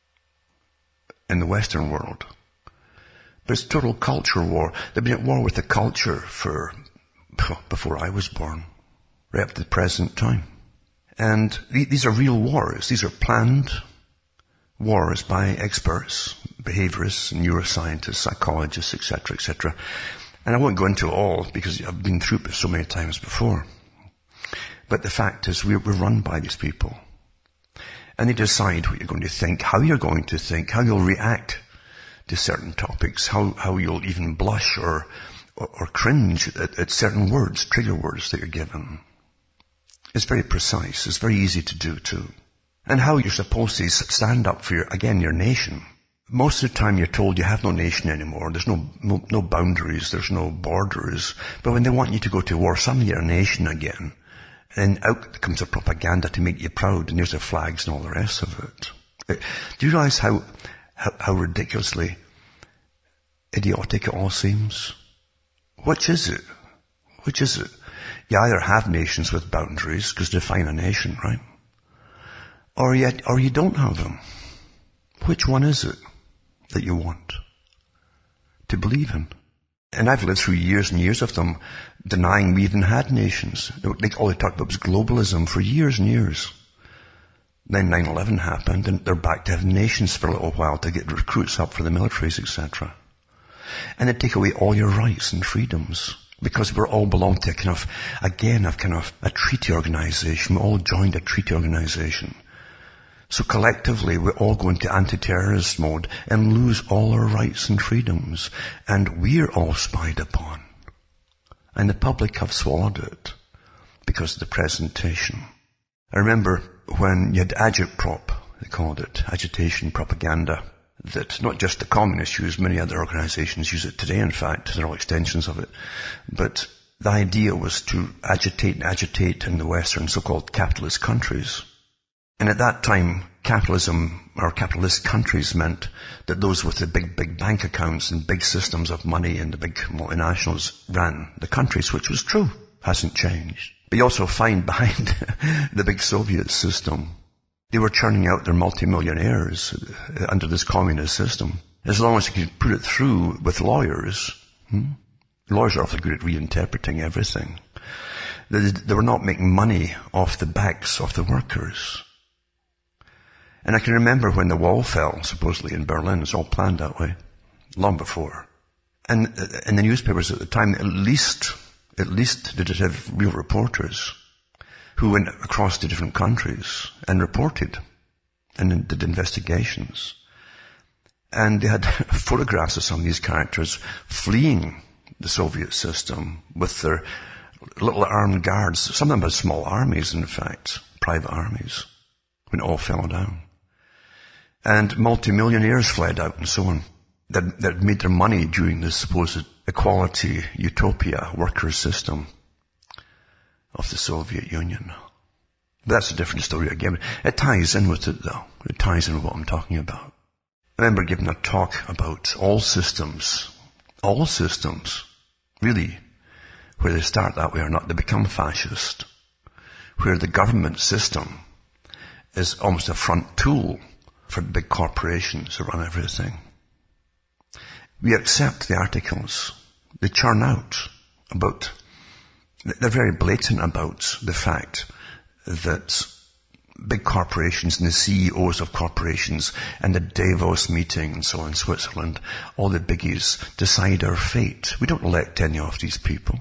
in the Western world. But it's total culture war. They've been at war with the culture before I was born, right up to the present time. And these are real wars. These are planned wars by experts, behaviorists, neuroscientists, psychologists, etc., etc. And I won't go into it all because I've been through it so many times before. But the fact is we're run by these people. And they decide what you're going to think, how you're going to think, how you'll react to certain topics, how you'll even blush or cringe at certain words, trigger words that you're given. It's very precise. It's very easy to do too. And how you're supposed to stand up for your nation. Most of the time you're told you have no nation anymore. There's no boundaries. There's no borders. But when they want you to go to war, suddenly you're a nation again. And out comes the propaganda to make you proud, and there's the flags and all the rest of it. Do you realize how ridiculously idiotic it all seems? Which is it? Which is it? You either have nations with boundaries, because define a nation, right? Or you don't have them. Which one is it that you want to believe in? And I've lived through years and years of them denying we even had nations. All they talked about was globalism for years and years. Then 9/11 happened, and they're back to having nations for a little while to get recruits up for the militaries, etc. And they take away all your rights and freedoms. Because we all belong to a treaty organization. We all joined a treaty organization. So collectively, we all go into anti-terrorist mode and lose all our rights and freedoms. And we're all spied upon. And the public have swallowed it because of the presentation. I remember when you had agitprop, they called it, agitation propaganda, that not just the communists use, many other organizations use it today, in fact. They're all extensions of it. But the idea was to agitate in the Western so-called capitalist countries. And at that time, capitalism or capitalist countries meant that those with the big bank accounts and big systems of money and the big multinationals ran the countries, which was true. Hasn't changed. But you also find behind the big Soviet system, they were churning out their multimillionaires under this communist system. As long as you could put it through with lawyers. Lawyers are awfully good at reinterpreting everything. They were not making money off the backs of the workers. And I can remember when the wall fell, supposedly in Berlin. It's all planned that way, long before. And in the newspapers at the time, at least did it have real reporters who went across to different countries and reported and did investigations. And they had photographs of some of these characters fleeing the Soviet system with their little armed guards. Some of them had small armies, in fact, private armies, when it all fell down. And multimillionaires fled out and so on, that made their money during this supposed equality, utopia, workers' system of the Soviet Union. But that's a different story again. It ties in with it, though. It ties in with what I'm talking about. I remember giving a talk about all systems, really, where they start that way or not, they become fascist, where the government system is almost a front tool for big corporations to run everything. We accept the articles they churn out about, they're very blatant about the fact that big corporations and the CEOs of corporations and the Davos meeting and so on in Switzerland, all the biggies decide our fate. We don't elect any of these people.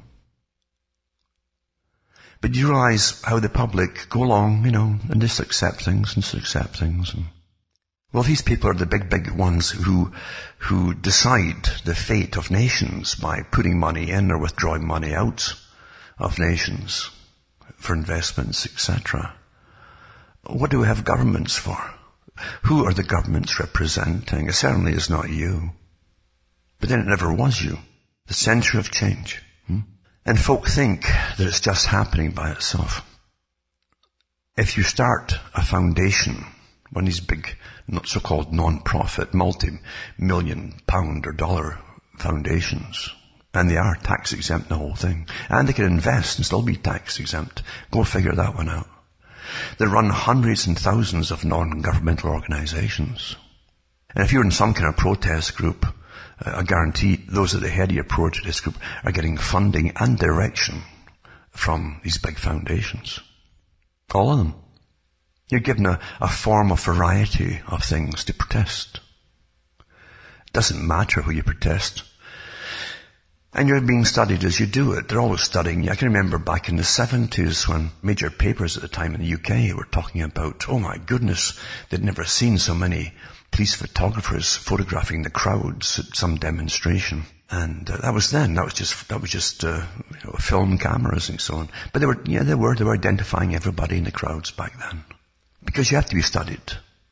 But you realize how the public go along, and just accept things and accept things. Well, these people are the big ones who decide the fate of nations by putting money in or withdrawing money out of nations for investments, etc. What do we have governments for? Who are the governments representing? It certainly is not you. But then it never was you. The centre of change. And folk think that it's just happening by itself. If you start a foundation, one of these big, so-called non-profit, multi-million pound or dollar foundations, and they are tax exempt, the whole thing, and they can invest and still be tax exempt. Go figure that one out. They run hundreds and thousands of non-governmental organizations. And if you're in some kind of protest group, I guarantee those at the head of your protest group are getting funding and direction from these big foundations. All of them. You're given a form of variety of things to protest. It doesn't matter who you protest. And you're being studied as you do it. They're always studying you. I can remember back in the 70s when major papers at the time in the UK were talking about, oh my goodness, they'd never seen so many police photographers photographing the crowds at some demonstration. And that was then. That was just film cameras and so on. But they were identifying everybody in the crowds back then. Because you have to be studied.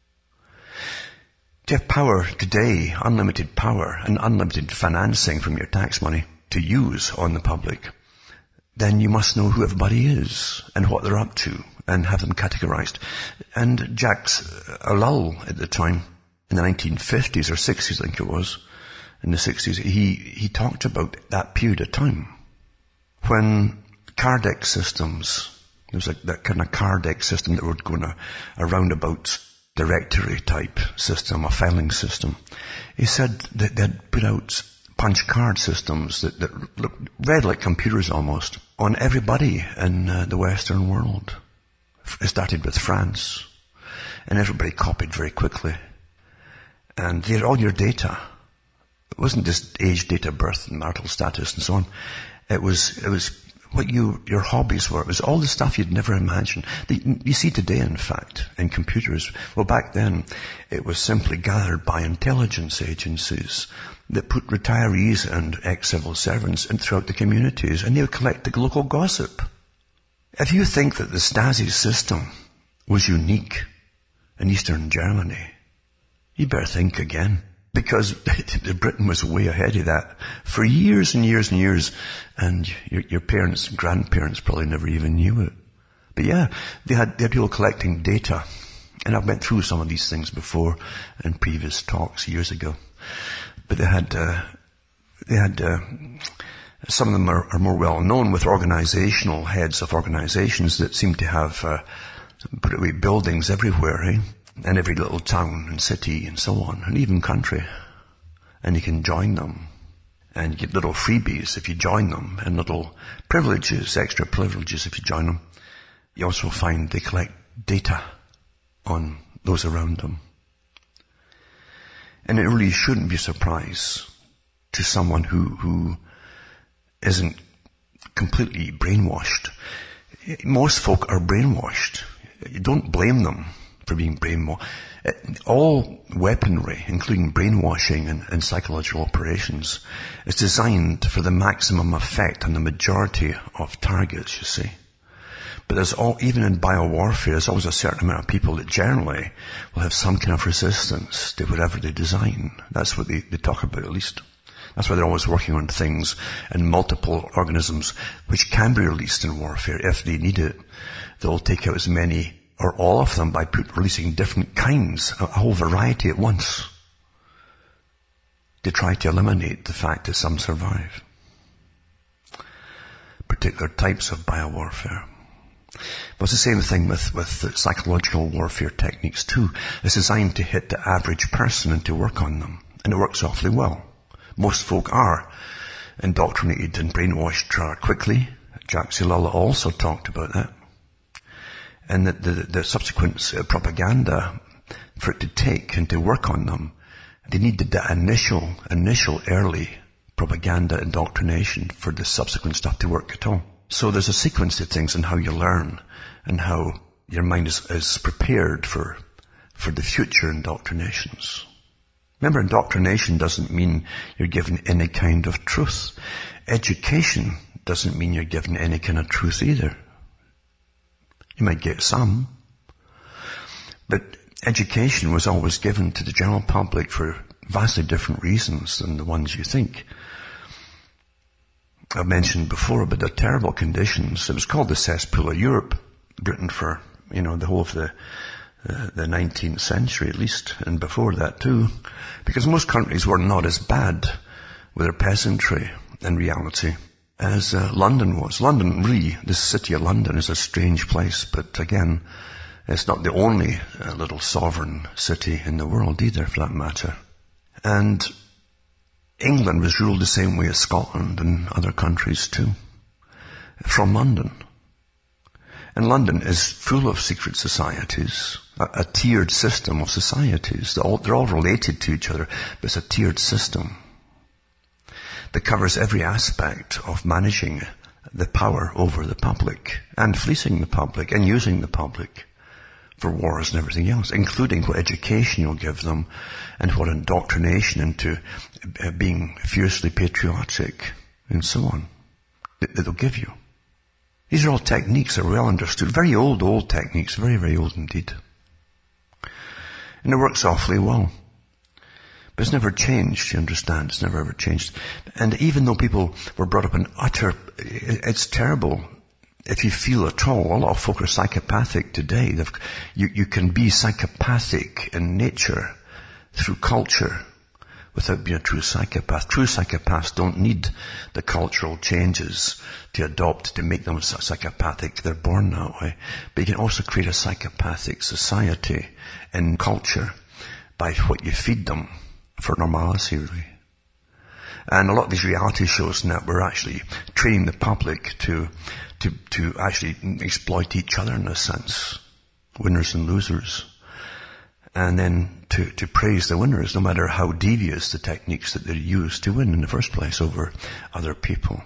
To have power today, unlimited power and unlimited financing from your tax money to use on the public, then you must know who everybody is and what they're up to and have them categorized. And Jacques Ellul at the time, in the 1950s or 60s I think it was, in the 60s, he talked about that period of time when Kardec systems, there was like that kind of Kardec system that would go in a roundabout directory type system, a filing system. He said that they'd put out punch card systems that read like computers almost on everybody in the Western world. It started with France, and everybody copied very quickly. And they had all your data. It wasn't just age, date of birth, and marital status and so on. It was what your hobbies were. It was all the stuff you'd never imagine. You see today, in fact, in computers. Well, back then, it was simply gathered by intelligence agencies that put retirees and ex-civil servants in throughout the communities, and they would collect the local gossip. If you think that the Stasi system was unique in Eastern Germany, you better think again. Because Britain was way ahead of that for years and years and years, and your parents and grandparents probably never even knew it. But yeah, they had people collecting data, and I've went through some of these things before in previous talks years ago. But they had some of them are more well known with organizational heads of organizations that seem to have put away buildings everywhere, eh? In every little town and city and so on, and even country. And you can join them. And you get little freebies if you join them, and little privileges, extra privileges if you join them. You also find they collect data on those around them. And it really shouldn't be a surprise to someone who isn't completely brainwashed. Most folk are brainwashed. You don't blame them for being brainwashed. All weaponry, including brainwashing and psychological operations, is designed for the maximum effect on the majority of targets, you see. But even in biowarfare, there's always a certain amount of people that generally will have some kind of resistance to whatever they design. That's what they talk about, at least. That's why they're always working on things in multiple organisms which can be released in warfare if they need it. They'll take out as many or all of them by releasing different kinds, a whole variety at once, to try to eliminate the fact that some survive. particular types of biowarfare. But it's the same thing with psychological warfare techniques too. It's designed to hit the average person and to work on them. And it works awfully well. Most folk are indoctrinated and brainwashed rather quickly. Jack Zilala also talked about that. And the subsequent propaganda for it to take and to work on them, they needed that initial early propaganda indoctrination for the subsequent stuff to work at all. So there's a sequence to things and how you learn and how your mind is prepared for the future indoctrinations. Remember, indoctrination doesn't mean you're given any kind of truth. Education doesn't mean you're given any kind of truth either. You might get some. But education was always given to the general public for vastly different reasons than the ones you think. I've mentioned before about the terrible conditions. It was called the cesspool of Europe, Britain for, the whole of the 19th century at least, and before that too, because most countries were not as bad with their peasantry in reality as London was. London, really, the city of London is a strange place, but again, it's not the only little sovereign city in the world either, for that matter. And England was ruled the same way as Scotland and other countries too, from London. And London is full of secret societies, a tiered system of societies. They're all related to each other, but it's a tiered system that covers every aspect of managing the power over the public and fleecing the public and using the public for wars and everything else, including what education you'll give them and what indoctrination into being fiercely patriotic and so on that they'll give you. These are all techniques that are well understood, very old techniques, very, very old indeed. And it works awfully well. But it's never changed, you understand, it's never ever changed. And even though people were brought up in it's terrible. If you feel at all, a lot of folk are psychopathic today. You can be psychopathic in nature through culture without being a true psychopath. True psychopaths don't need the cultural changes to adopt to make them psychopathic. They're born that way. But you can also create a psychopathic society in culture by what you feed them for normalcy, really. And a lot of these reality shows now were actually training the public to actually exploit each other in a sense. Winners and losers. And then to praise the winners, no matter how devious the techniques that they use to win in the first place over other people.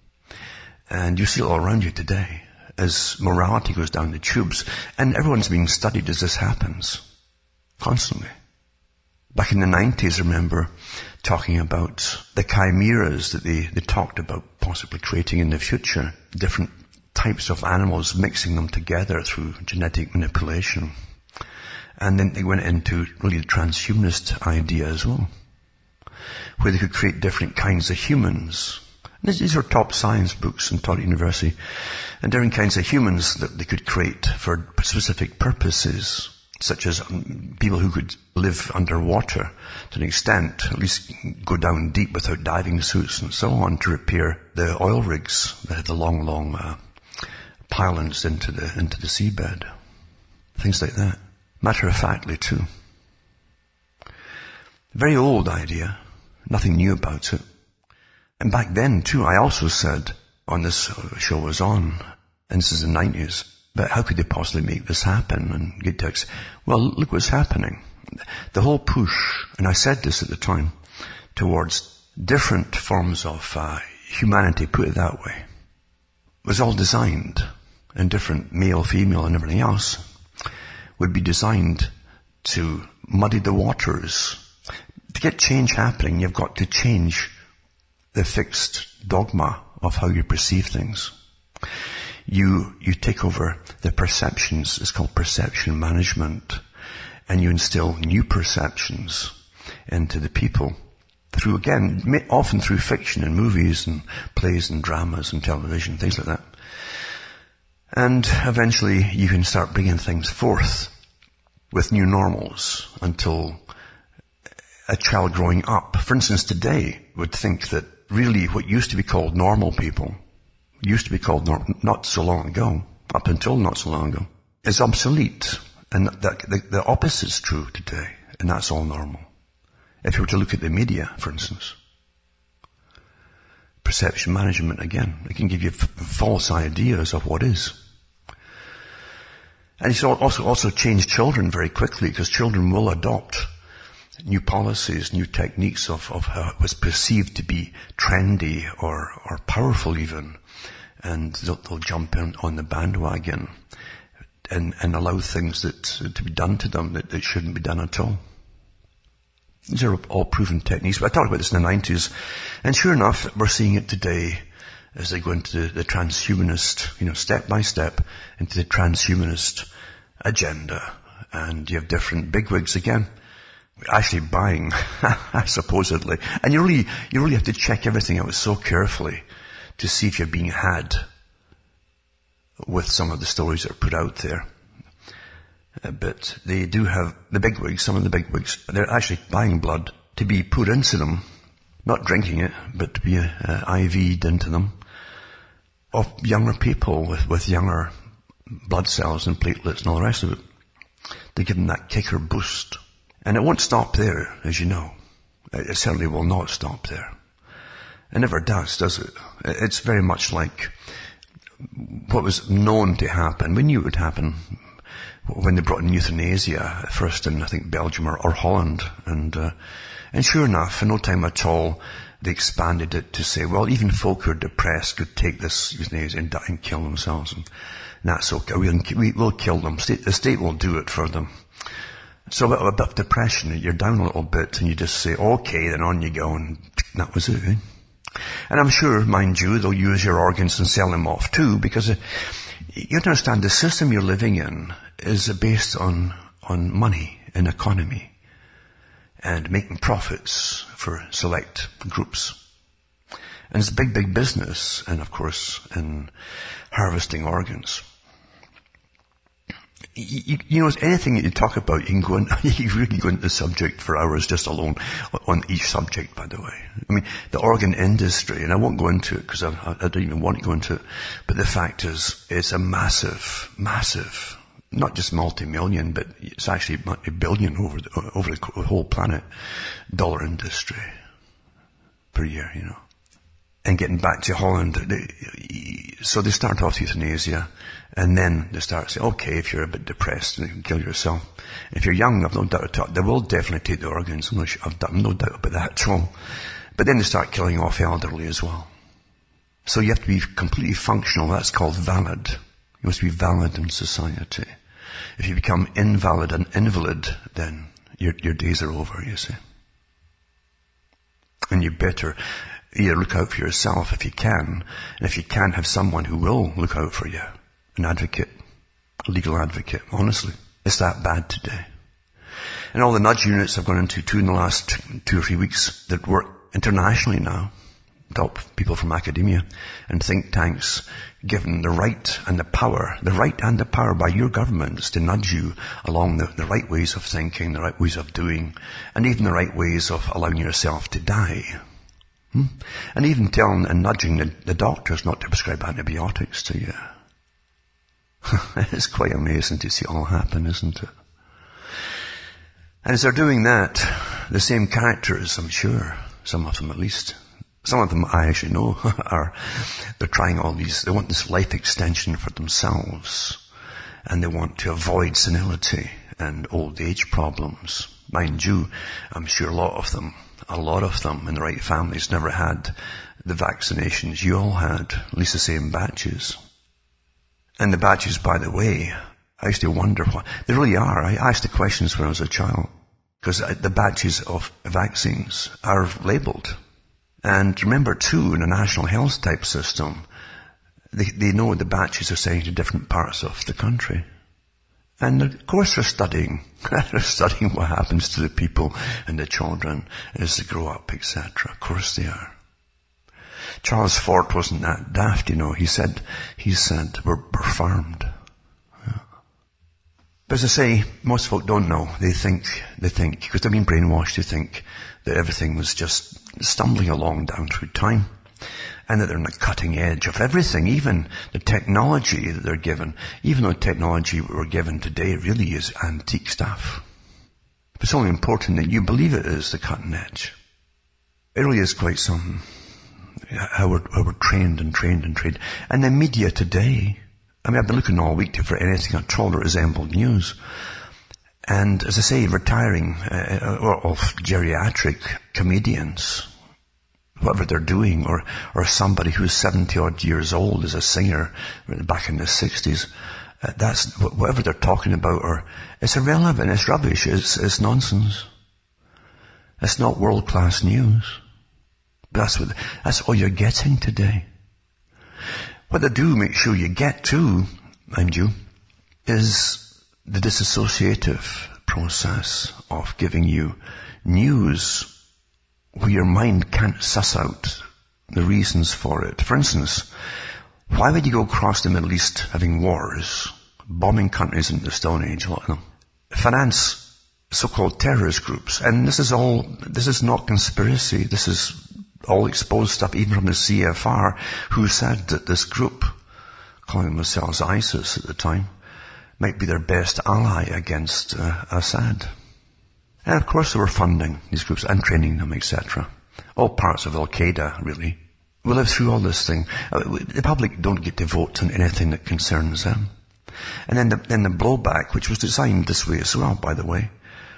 And you see it all around you today as morality goes down the tubes. And everyone's being studied as this happens. Constantly. Back in the 90s, I remember talking about the chimeras that they talked about possibly creating in the future. Different types of animals, mixing them together through genetic manipulation. And then they went into really the transhumanist idea as well, where they could create different kinds of humans. And these are top science books and taught at university. And different kinds of humans that they could create for specific purposes, such as people who could live underwater to an extent, at least go down deep without diving suits and so on, to repair the oil rigs that had the long pylons into the seabed. Things like that. Matter-of-factly too. Very old idea. Nothing new about it. And back then too, I also said on this show I was on, and this is the 90s, but how could they possibly make this happen and get to well, look what's happening. The whole push, and I said this at the time, towards different forms of humanity, put it that way, was all designed, and different male, female, and everything else would be designed to muddy the waters. To get change happening, you've got to change the fixed dogma of how you perceive things. You take over the perceptions, it's called perception management, and you instill new perceptions into the people through, again, often through fiction and movies and plays and dramas and television, things like that. And eventually you can start bringing things forth with new normals until a child growing up, for instance today, would think that really what used to be called normal people used to be called not so long ago, up until not so long ago, is obsolete. And the opposite is true today, and that's all normal. If you were to look at the media, for instance, perception management, again, it can give you false ideas of what is. And it's also changed children very quickly, because children will adopt new policies, new techniques of how it was perceived to be trendy or powerful even. And they'll jump in on the bandwagon and allow things to be done to them that shouldn't be done at all. These are all proven techniques. But I talked about this in the 90s. And sure enough, we're seeing it today as they go into the transhumanist, step by step into the transhumanist agenda. And you have different bigwigs again, actually buying, supposedly. And you really have to check everything out so carefully to see if you're being had with some of the stories that are put out there. But they do have the bigwigs, some of the bigwigs, they're actually buying blood to be put into them, not drinking it, but to be IV'd into them, of younger people with younger blood cells and platelets and all the rest of it. They give them that kicker boost. And it won't stop there, as you know. It certainly will not stop there. It never does it? It's very much like what was known to happen. We knew it would happen when they brought in euthanasia, first in, I think, Belgium or Holland. And sure enough, in no time at all, they expanded it to say, well, even folk who are depressed could take this euthanasia and die and kill themselves. And that's okay. We'll kill them. The state will do it for them. So a bit of depression, you're down a little bit and you just say, okay, then on you go, and that was it. And I'm sure, mind you, they'll use your organs and sell them off too, because you understand the system you're living in is based on money and economy and making profits for select groups. And it's a big, big business, and of course, in harvesting organs. You know, anything that you talk about, you really go into the subject for hours just alone on each subject, by the way. I mean, the organ industry, and I won't go into it because I don't even want to go into it, but the fact is, it's a massive, not just multi-million, but it's actually a billion over the whole planet dollar industry per year, And getting back to Holland, so they start off euthanasia, and then they start saying, okay, if you're a bit depressed, you can kill yourself. If you're young, I've no doubt at all, they will definitely take the organs. I've no doubt about that at all. But then they start killing off elderly as well. So you have to be completely functional. That's called valid. You must be valid in society. If you become invalid and invalid, then your days are over, you see. And you better either look out for yourself if you can, and if you can, have someone who will look out for you. An advocate, a legal advocate, honestly. It's that bad today. And all the nudge units I've gone into in the last 2 or 3 weeks that work internationally now, top people from academia and think tanks, given the right and the power by your governments to nudge you along the right ways of thinking, the right ways of doing, and even the right ways of allowing yourself to die. And even telling and nudging the doctors not to prescribe antibiotics to you. It's quite amazing to see it all happen, isn't it? And as they're doing that, the same characters, I'm sure, some of them at least, some of them I actually know, they're trying all these, they want this life extension for themselves, and they want to avoid senility and old age problems. Mind you, I'm sure a lot of them in the right families never had the vaccinations you all had, at least the same batches. And the batches, by the way, I used to wonder what, they really are. I asked the questions when I was a child, because the batches of vaccines are labelled. And remember too, in a national health type system, they know the batches are sent to different parts of the country. And of course they're studying what happens to the people and the children as they grow up, etc. Of course they are. Charles Fort wasn't that daft, He said, we're farmed. Yeah. But as I say, most folk don't know. They think, because they've been brainwashed to think that everything was just stumbling along down through time. And that they're on the cutting edge of everything, even the technology that they're given. Even though technology we're given today really is antique stuff. It's only important that you believe it is the cutting edge. It really is quite something. How we're trained and trained and trained. And the media today, I mean, I've been looking all week for anything at all that resembled news. And as I say, retiring of geriatric comedians, whatever they're doing, or somebody who's 70 odd years old as a singer back in the 60s, that's whatever they're talking about, or it's irrelevant, it's rubbish, it's nonsense. It's not world-class news. But that's all you're getting today. What they do make sure you get to, mind you, is the disassociative process of giving you news where your mind can't suss out the reasons for it. For instance, why would you go across the Middle East having wars, bombing countries in the Stone Age, a lot of them, finance so-called terrorist groups? And this is not conspiracy, this is all exposed stuff, even from the CFR, who said that this group, calling themselves ISIS at the time, might be their best ally against Assad. And of course they were funding these groups and training them, etc. All parts of Al-Qaeda, really. We live through all this thing. The public don't get to vote on anything that concerns them. And then the blowback, which was designed this way as well, by the way,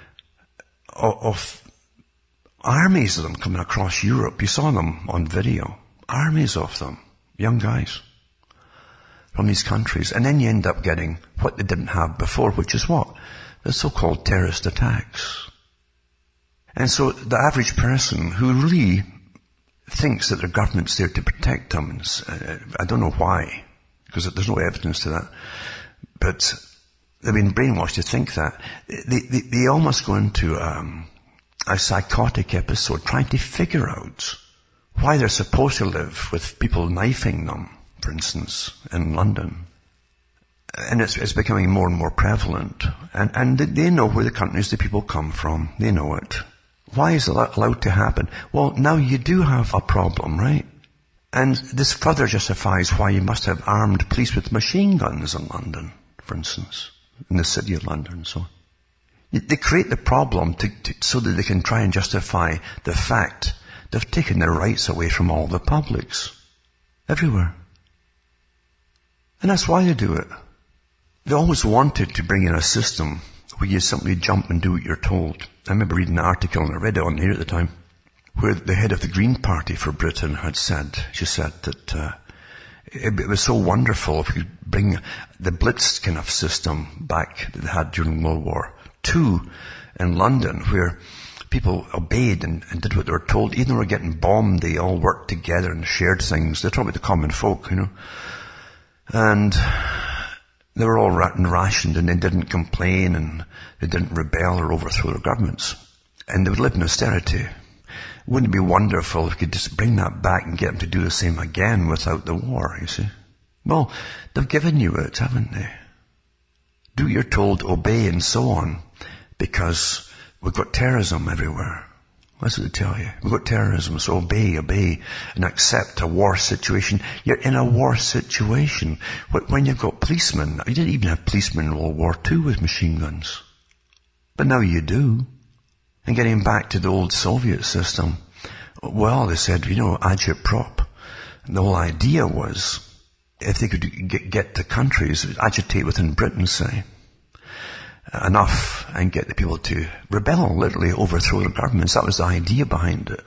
of armies of them coming across Europe. You saw them on video. Armies of them. Young guys. From these countries. And then you end up getting what they didn't have before, which is what? The so-called terrorist attacks. And so the average person who really thinks that their government's there to protect them, I don't know why, because there's no evidence to that, but they've been brainwashed to think that. They almost go into a psychotic episode trying to figure out why they're supposed to live with people knifing them, for instance, in London. And it's becoming more and more prevalent. And they know where the countries the people come from. They know it. Why is that allowed to happen? Well, now you do have a problem, right? And this further justifies why you must have armed police with machine guns in London, for instance, in the city of London and so on. They create the problem so that they can try and justify the fact they've taken their rights away from all the publics. Everywhere. And that's why they do it. They always wanted to bring in a system where you simply jump and do what you're told. I remember reading an article, and I read it on here at the time, where the head of the Green Party for Britain she said that it was so wonderful if we could bring the Blitz kind of system back that they had during World War II in London, where people obeyed and did what they were told. Even though they were getting bombed, they all worked together and shared things. They're talking about the common folk, you know. And they were all rationed, and they didn't complain, and they didn't rebel or overthrow their governments. And they would live in austerity. Wouldn't it be wonderful if we could just bring that back and get them to do the same again without the war, you see? Well, they've given you it, haven't they? Do what you're told, obey, and so on, because we've got terrorism everywhere. That's what they tell you. We've got terrorism, so obey, and accept a war situation. You're in a war situation. When you've got policemen, you didn't even have policemen in World War II with machine guns. But now you do. And getting back to the old Soviet system, well, they said, agitprop. The whole idea was, if they could get the countries, agitate within Britain, say, enough and get the people to rebel, literally overthrow their governments. That was the idea behind it.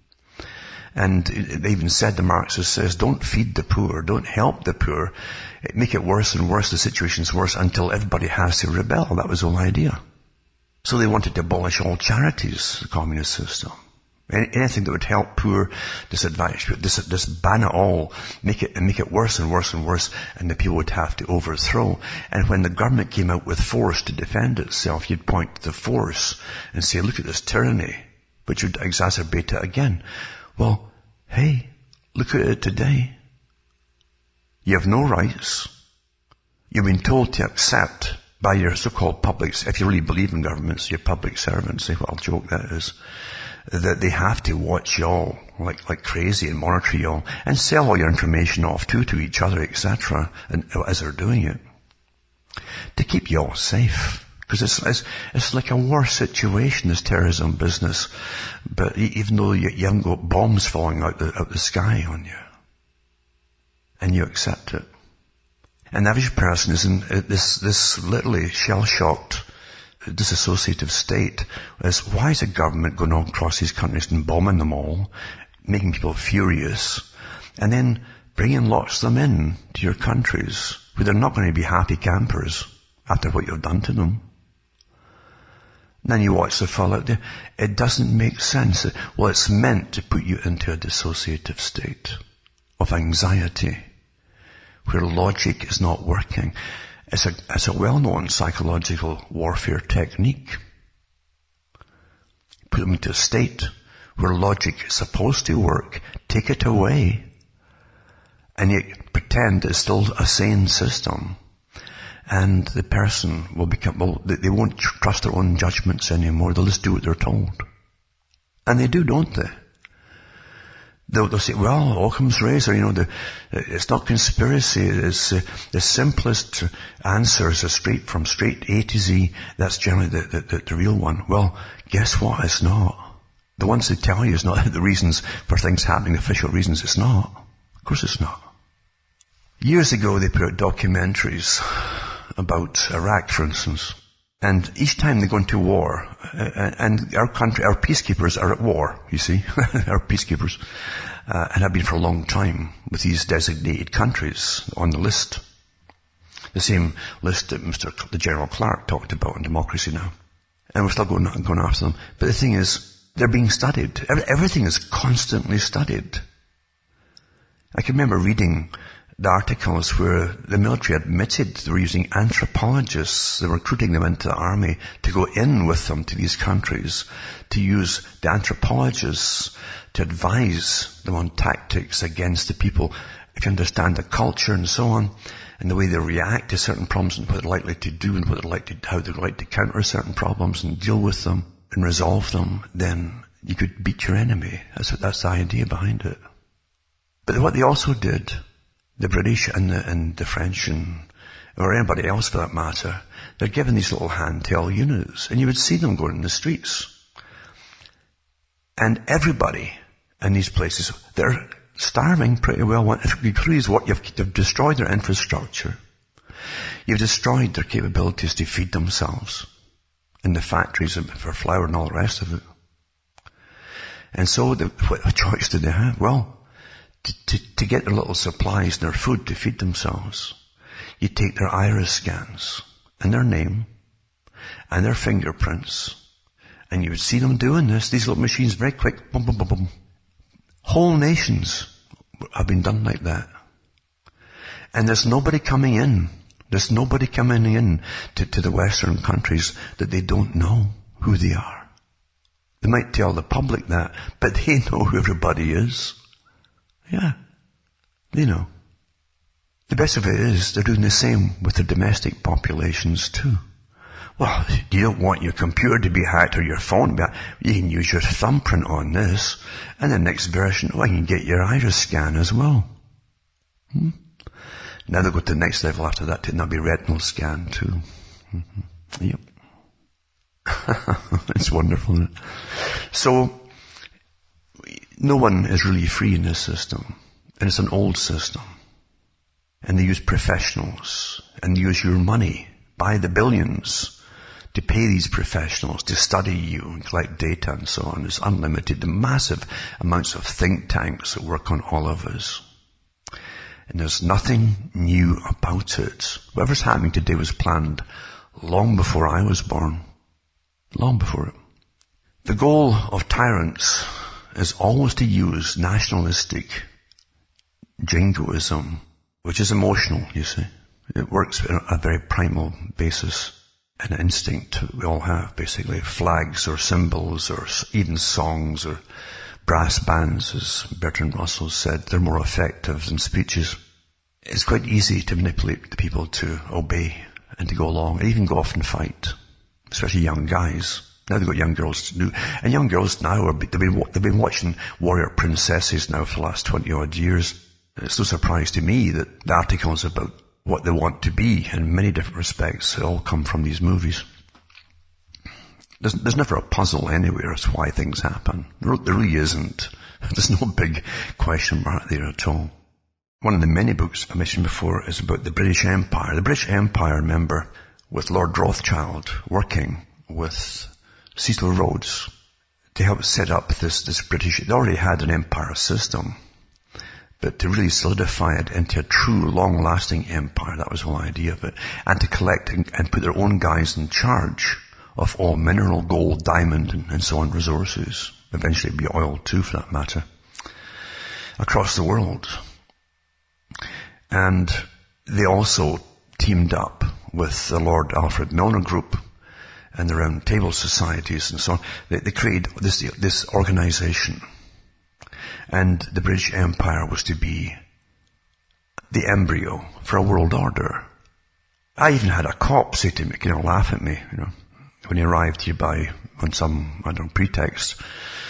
And they even said, the Marxist says, don't feed the poor, don't help the poor, make it worse and worse, the situation's worse until everybody has to rebel. That was the whole idea. So they wanted to abolish all charities, the communist system. Anything that would help poor, disadvantaged people, just ban it all, make it worse and worse and worse, and the people would have to overthrow. And when the government came out with force to defend itself, you'd point to the force and say, look at this tyranny, which would exacerbate it again. Well, hey, look at it today. You have no rights. You've been told to accept by your so-called publics, if you really believe in governments, your public servants, say what a joke that is. that they have to watch y'all like crazy and monitor y'all and sell all your information off to each other, etc. and as they're doing it. To keep y'all safe. Because it's like a war situation, this terrorism business. But even though you haven't got bombs falling out the sky on you. And you accept it. And the average person is in this literally shell-shocked, disassociative state. Why is the government going all across these countries and bombing them all, making people furious, and then bringing lots of them in to your countries where they're not going to be happy campers after what you've done to them? Then you watch the fallout there. It doesn't make sense. Well, it's meant to put you into a dissociative state of anxiety where logic is not working. It's a well-known psychological warfare technique. Put them into a state where logic is supposed to work, take it away, and you pretend it's still a sane system. And the person will they won't trust their own judgments anymore. They'll just do what they're told. And they do, don't they? They'll say, well, Occam's razor, it's not conspiracy. It's the simplest answers are straight A to Z. That's generally the real one. Well, guess what? It's not. The ones they tell you is not the reasons for things happening, the official reasons. It's not. Of course it's not. Years ago, they put out documentaries about Iraq, for instance. And each time they go into war, and our peacekeepers are at war, you see, our peacekeepers, and have been for a long time with these designated countries on the list. The same list that the General Clark talked about on Democracy Now! And we're still going after them. But the thing is, they're being studied. Everything is constantly studied. I can remember reading the articles where the military admitted they were using anthropologists. They were recruiting them into the army to go in with them to these countries, to use the anthropologists to advise them on tactics against the people, if you understand the culture and so on, and the way they react to certain problems and what they're likely to do and how they're likely to counter certain problems and deal with them and resolve them, then you could beat your enemy. That's the idea behind it. But what they also did, the British and the French or anybody else for that matter, they're given these little handheld units, and you would see them going in the streets. And everybody in these places, they're starving pretty well. If you please, you've destroyed their infrastructure. You've destroyed their capabilities to feed themselves in the factories for flour and all the rest of it. And so what choice did they have? Well, to get their little supplies and their food to feed themselves, you take their iris scans and their name and their fingerprints, and you would see them doing this. These little machines, very quick, boom, boom, boom, boom. Whole nations have been done like that. And there's nobody coming in. There's nobody coming in to the Western countries that they don't know who they are. They might tell the public that, but they know who everybody is. Yeah, they know. The best of it is they're doing the same with their domestic populations too. Well, you don't want your computer to be hacked or your phone to be hacked. You can use your thumbprint on this, and the next version, I can get your iris scan as well. Now they'll go to the next level after that, and that'll be retinal scan too. Yep. It's wonderful, isn't it? So, no one is really free in this system. And it's an old system. And they use professionals. And they use your money by the billions to pay these professionals to study you and collect data and so on. It's unlimited. The massive amounts of think tanks that work on all of us. And there's nothing new about it. Whatever's happening today was planned long before I was born. Long before it. The goal of tyrants is always to use nationalistic jingoism, which is emotional, you see. It works on a very primal basis, an instinct we all have, basically. Flags or symbols or even songs or brass bands, as Bertrand Russell said, they're more effective than speeches. It's quite easy to manipulate the people to obey and to go along, and even go off and fight, especially young guys. Now they've got young girls to do, and young girls now they've been watching Warrior Princesses now for the last 20 odd years. It's no surprise to me that the articles about what they want to be in many different respects all come from these movies. There's never a puzzle anywhere as to why things happen. There really isn't. There's no big question mark there at all. One of the many books I mentioned before is about the British Empire. The British Empire, remember, with Lord Rothschild working with Cecil Rhodes to help set up this British, they already had an empire system, but to really solidify it into a true long-lasting empire, that was the whole idea of it, and to collect and put their own guys in charge of all mineral, gold, diamond, and so on resources, eventually be oil too for that matter, across the world. And they also teamed up with the Lord Alfred Milner Group and the Round Table Societies and so on. They created this organization. And the British Empire was to be the embryo for a world order. I even had a cop say to me, laugh at me, when he arrived here on some, pretext.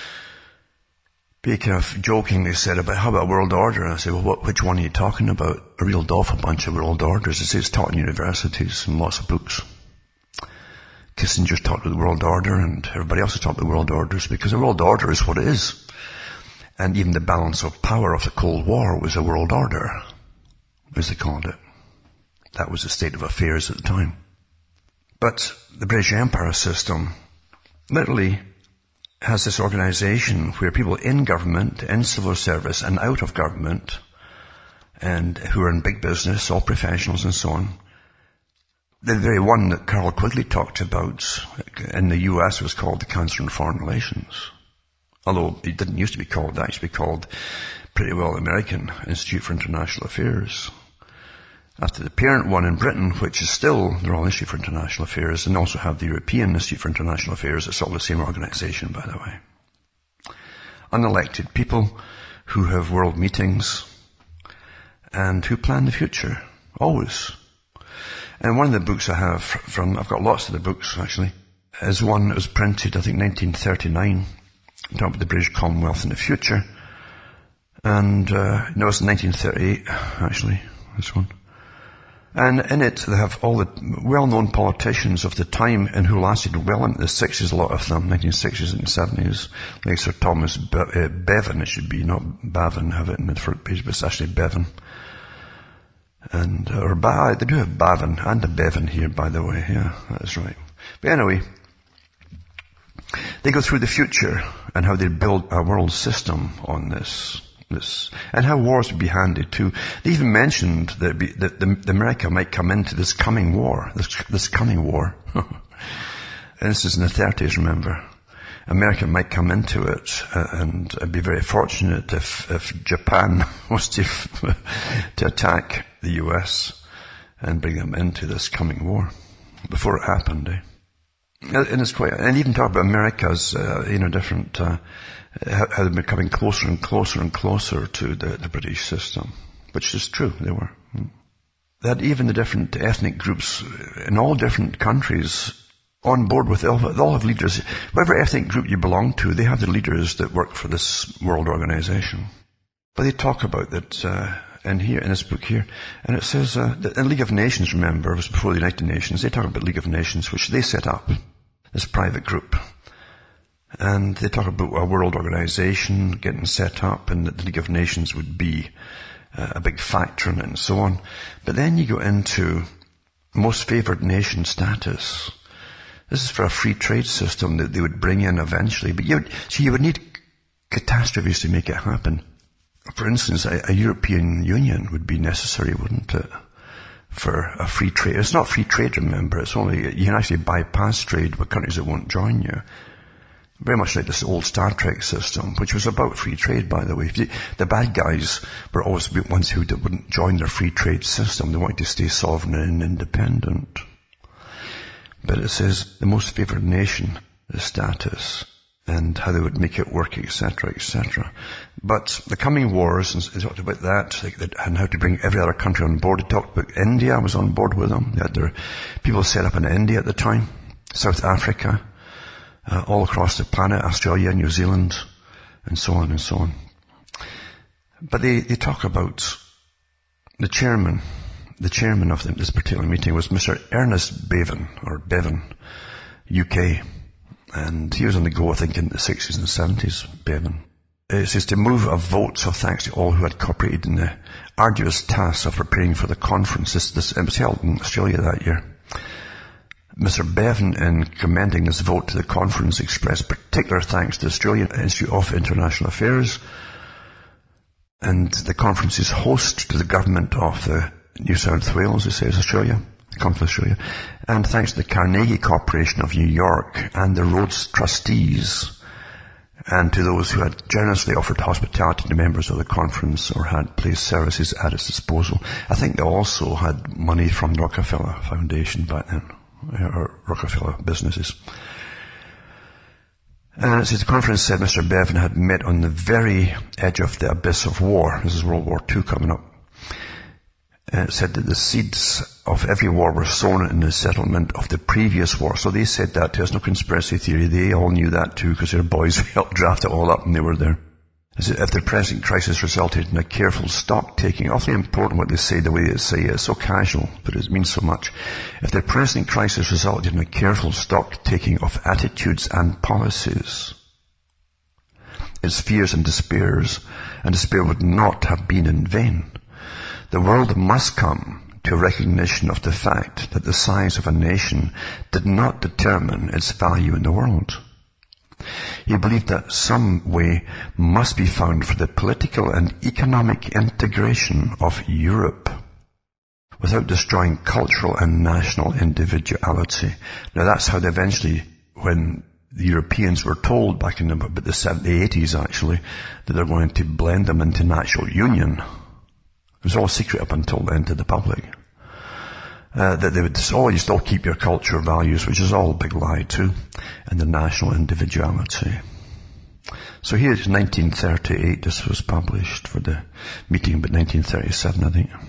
He kind of jokingly said, how about a world order? And I said, well, which one are you talking about? I reeled off a bunch of world orders. It's taught in universities and lots of books. Kissinger's taught the world order and everybody else has taught the world orders because the world order is what it is. And even the balance of power of the Cold War was a world order, as they called it. That was the state of affairs at the time. But the British Empire system literally has this organization where people in government, in civil service, and out of government, and who are in big business, all professionals and so on. The very one that Carroll Quigley talked about in the US was called the Council on Foreign Relations. Although it didn't used to be called that, it used to be called pretty well American Institute for International Affairs. After the parent one in Britain, which is still the Royal Institute for International Affairs, and also have the European Institute for International Affairs. It's all the same organization, by the way. Unelected people who have world meetings and who plan the future, always. And one of the books I have I've got lots of the books actually, is one that was printed, I think 1939, talking about the British Commonwealth in the future. And, no, it's 1938, actually, this one. And in it, they have all the well-known politicians of the time and who lasted well into the 60s, a lot of them, 1960s and 70s, like Sir Thomas Bevan, it should be, not Bavin, have it in the front page, but it's actually Bevan. And, they do have Bavin and a Bevan here, by the way, yeah, that's right. But anyway, they go through the future and how they build a world system on this, and how wars would be handed too. They even mentioned that America might come into this coming war, this coming war. And this is in the 30s, remember. America might come into it and be very fortunate if Japan was to attack the US and bring them into this coming war before it happened. And it's quite, and even talk about America's, different, how they're becoming closer and closer and closer to the British system, which is true, they were. That even the different ethnic groups in all different countries on board with, they all have leaders. Whatever ethnic group you belong to, they have the leaders that work for this world organization. But they talk about that, in this book here, and it says, that in League of Nations, remember, it was before the United Nations, they talk about League of Nations, which they set up, this private group. And they talk about a world organization getting set up and that the League of Nations would be a big factor in it and so on. But then you go into most favored nation status. This is for a free trade system that they would bring in eventually. But you would need catastrophes to make it happen. For instance, a European Union would be necessary, wouldn't it? For a free trade. It's not free trade, remember. It's only, you can actually bypass trade with countries that won't join you. Very much like this old Star Trek system, which was about free trade, by the way. The bad guys were always the ones who wouldn't join their free trade system. They wanted to stay sovereign and independent. But it says the most favored nation, the status, and how they would make it work, etc., etc. But the coming wars, and they talked about that, and how to bring every other country on board. They talked about India was on board with them. They had their people set up in India at the time, South Africa, all across the planet, Australia, New Zealand, and so on and so on. But they talk about the chairman of this particular meeting was Mr. Ernest Bevin, UK. And he was on the go, I think, in the 60s and 70s, Bevin. It says to move a vote of thanks to all who had cooperated in the arduous task of preparing for the conference. It was held in Australia that year. Mr. Bevin, in commending this vote to the conference, expressed particular thanks to the Australian Institute of International Affairs and the conference's host, to the government of the New South Wales, it says Australia, and thanks to the Carnegie Corporation of New York and the Rhodes Trustees, and to those who had generously offered hospitality to members of the conference or had placed services at its disposal. I think they also had money from the Rockefeller Foundation back then, or Rockefeller businesses. And it says the conference said Mr. Bevin had met on the very edge of the abyss of war. This is World War II coming up. It said that the seeds of every war were sown in the settlement of the previous war. So they said that. There's no conspiracy theory. They all knew that too, because their boys helped draft it all up and they were there. It said if the present crisis resulted in a careful stock taking, awfully important what they say, the way they say it. It's so casual, but it means so much. If the present crisis resulted in a careful stock taking of attitudes and policies, its fears and despair would not have been in vain. The world must come to a recognition of the fact that the size of a nation did not determine its value in the world. He believed that some way must be found for the political and economic integration of Europe without destroying cultural and national individuality. Now that's how they eventually, when the Europeans were told back in about the 80s actually, that they're going to blend them into national union. It was all secret up until then to the public. That they would say, you still keep your culture values, which is all a big lie too, and the national individuality. So here's 1938, this was published for the meeting, but 1937 I think.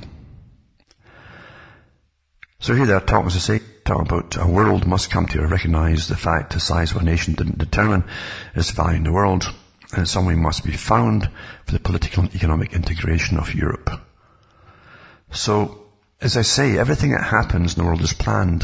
So here they are talking, as I say, talking about a world must come to recognize the fact the size of a nation didn't determine its value in the world, and some way must be found for the political and economic integration of Europe. So, as I say, everything that happens in the world is planned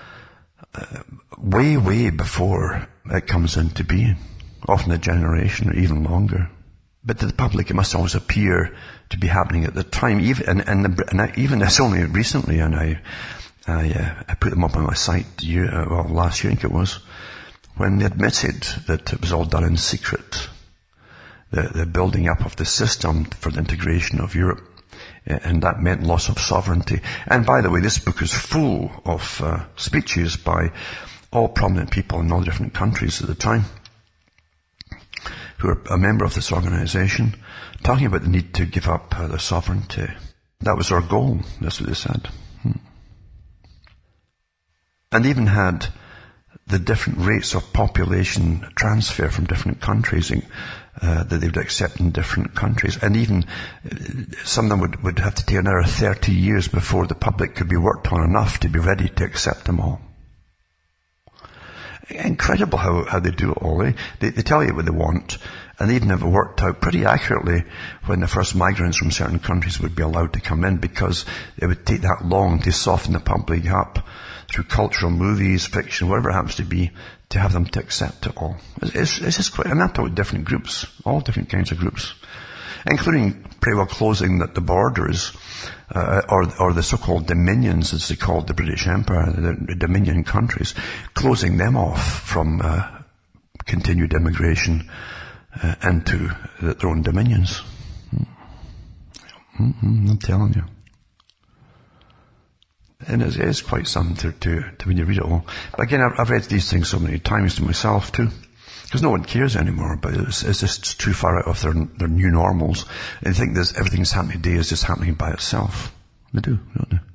way before it comes into being, often a generation or even longer. But to the public, it must always appear to be happening at the time. Even this only recently, and I put them up on my site last year, I think it was, when they admitted that it was all done in secret, the building up of the system for the integration of Europe. And that meant loss of sovereignty. And by the way, this book is full of speeches by all prominent people in all different countries at the time who are a member of this organization, talking about the need to give up their sovereignty. That was our goal. That's what they said. And even had the different rates of population transfer from different countries that they would accept in different countries. And even some of them would have to take another 30 years before the public could be worked on enough to be ready to accept them all. Incredible how they do it all. They tell you what they want, and they even have it worked out pretty accurately when the first migrants from certain countries would be allowed to come in, because it would take that long to soften the public up through cultural movies, fiction, whatever it happens to be, to have them to accept it all. It's just quite, and I'm talking different groups, all different kinds of groups, including pretty well closing the borders, or the so-called dominions, as they called the British Empire, the dominion countries, closing them off from continued immigration into their own dominions. I'm telling you. And it is quite something to when you read it all. But again, I've read these things so many times to myself too, because no one cares anymore. But it's just too far out of their new normals. They think everything's happening today is just happening by itself. They do, don't they?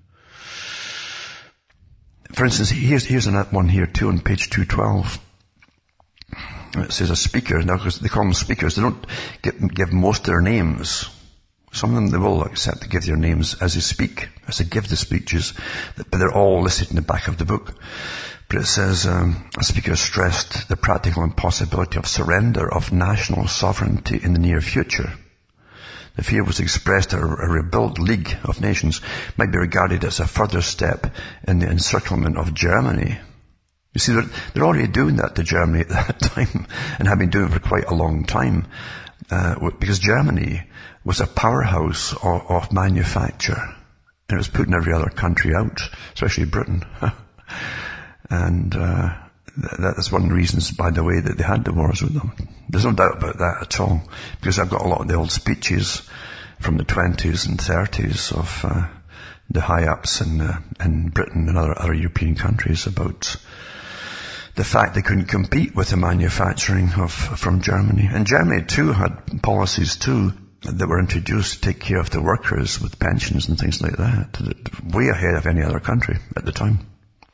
For instance, here's another one here too on page 212. It says a speaker. Now, because they call them speakers, they don't give most of their names. Some of them they will accept to give their names as they speak, as they give the speeches, but they're all listed in the back of the book. But it says, a speaker stressed the practical impossibility of surrender of national sovereignty in the near future. The fear was expressed that a rebuilt League of Nations might be regarded as a further step in the encirclement of Germany. You see, they're already doing that to Germany at that time, and have been doing it for quite a long time, because Germany was a powerhouse of manufacture, and it was putting every other country out, especially Britain. And that's one of the reasons, by the way, that they had the wars with them. There's no doubt about that at all, because I've got a lot of the old speeches from the 20s and 30s of the high-ups in Britain and other European countries about the fact they couldn't compete with the manufacturing from Germany. And Germany too had policies too that were introduced to take care of the workers with pensions and things like that, way ahead of any other country at the time.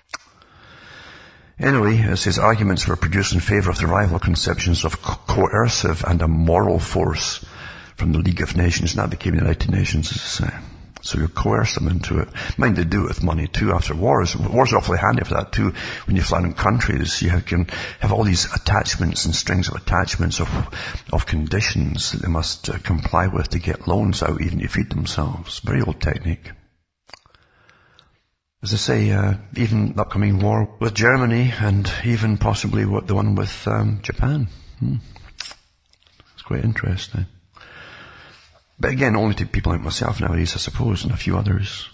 Anyway, it says arguments were produced in favour of the rival conceptions of coercive and a moral force from the League of Nations, and that became the United Nations, as I say. So you coerce them into it. Mind they do it with money too after wars. Wars are awfully handy for that too. When you fly in countries, you can have all these attachments and strings of attachments of conditions that they must comply with to get loans out, even to feed themselves. Very old technique. As I say, even the upcoming war with Germany and even possibly the one with Japan. It's quite interesting. But again, only to people like myself nowadays, I suppose, and a few others.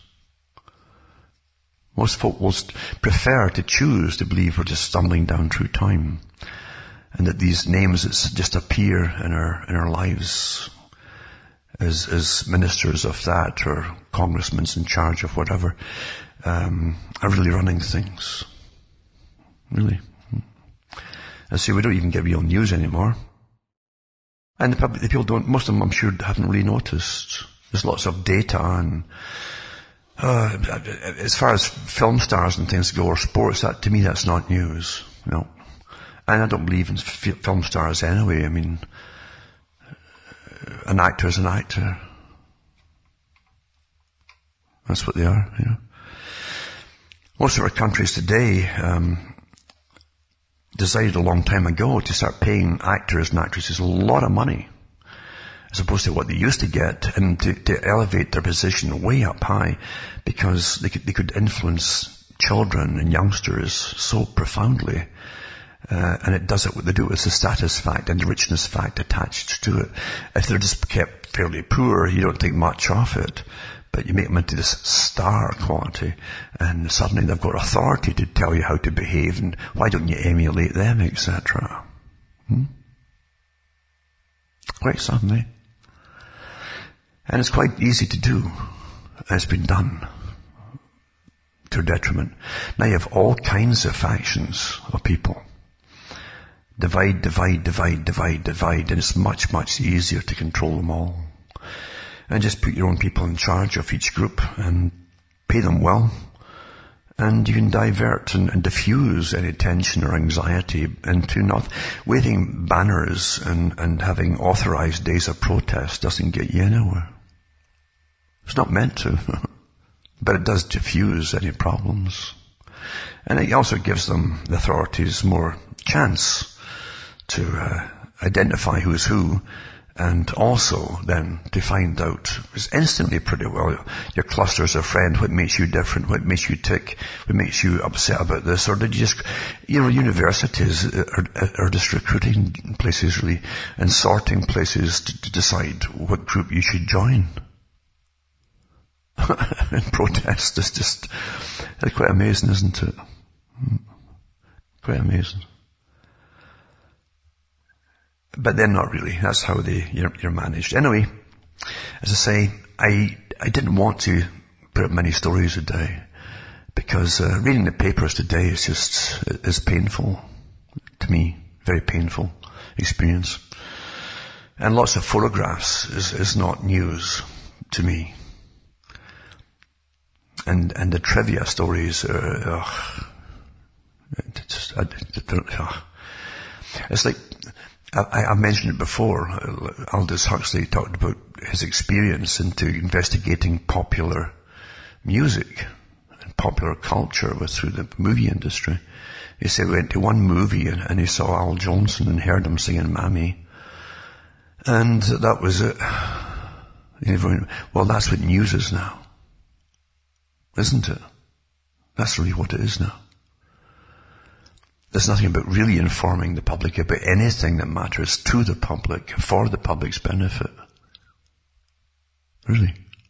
Most folk will prefer to choose to believe we're just stumbling down through time, and that these names that just appear in our lives as ministers of that or congressmen in charge of whatever are really running things. Really. I see we don't even get real news anymore. And the people don't, most of them I'm sure haven't really noticed. There's lots of data and, as far as film stars and things go or sports, to me that's not news. No. And I don't believe in film stars anyway. I mean, an actor is an actor. That's what they are, you know. Most of our countries today, decided a long time ago to start paying actors and actresses a lot of money as opposed to what they used to get, and to elevate their position way up high, because they could influence children and youngsters so profoundly. And they do it with the status fact and the richness fact attached to it. If they're just kept fairly poor, you don't think much of it. But you make them into this star quality, and suddenly they've got authority to tell you how to behave, and why don't you emulate them, etc. Quite something, eh? And it's quite easy to do. It's been done to their detriment. Now you have all kinds of factions of people. Divide, and it's much, much easier to control them all. And just put your own people in charge of each group and pay them well. And you can divert and diffuse any tension or anxiety into not waving banners and having authorized days of protest doesn't get you anywhere. It's not meant to. But it does diffuse any problems. And it also gives them, the authorities, more chance to identify who's who. And also then to find out, it's instantly pretty well, your clusters of friends, what makes you different, what makes you tick, what makes you upset about this, or did you just, universities are just recruiting places really, and sorting places to decide what group you should join. And protest is just, it's quite amazing, isn't it? Quite amazing. But they're not really. That's how you're managed. Anyway, as I say, I didn't want to put up many stories a day, because reading the papers today is painful to me. Very painful experience. And lots of photographs is not news to me. And the trivia stories are, it's like, I've mentioned it before. Aldous Huxley talked about his experience into investigating popular music in popular culture was through the movie industry. He said he went to one movie and he saw Al Jolson and heard him singing Mammy. And that was it. Well, that's what news is now. Isn't it? That's really what it is now. There's nothing about really informing the public about anything that matters to the public, for the public's benefit. Really.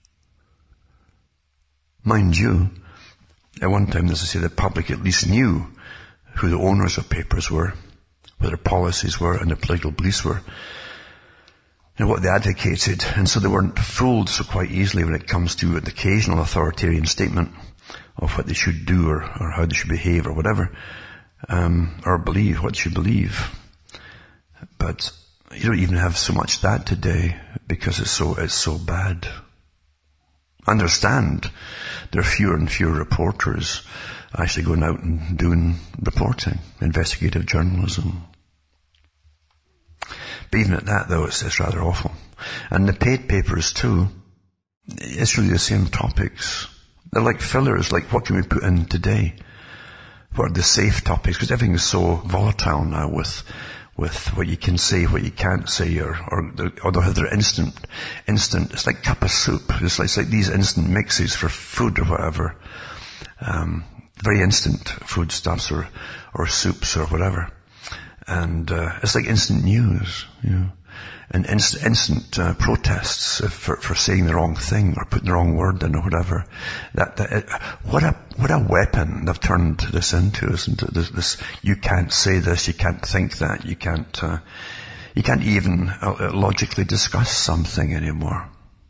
Mind you, at one time, as I say, the public at least knew who the owners of papers were, what their policies were, and their political beliefs were, and what they advocated. And so they weren't fooled so quite easily when it comes to an occasional authoritarian statement of what they should do or how they should behave or whatever, or believe what they should believe. But you don't even have so much that today because it's so bad. Understand there are fewer and fewer reporters actually going out and doing reporting, investigative journalism. But even at that, though, it's rather awful. And the paid papers, too, it's really the same topics. They're like fillers, like what can we put in today? What are the safe topics? Because everything is so volatile now with what you can say, what you can't say, or they're instant. It's like cup of soup. It's like these instant mixes for food or whatever. Very instant foodstuffs or soups or whatever. And it's like instant news, and instant protests for saying the wrong thing or putting the wrong word in or whatever. What a weapon they've turned this into, isn't it? This you can't say this, you can't think that, you can't even logically discuss something anymore.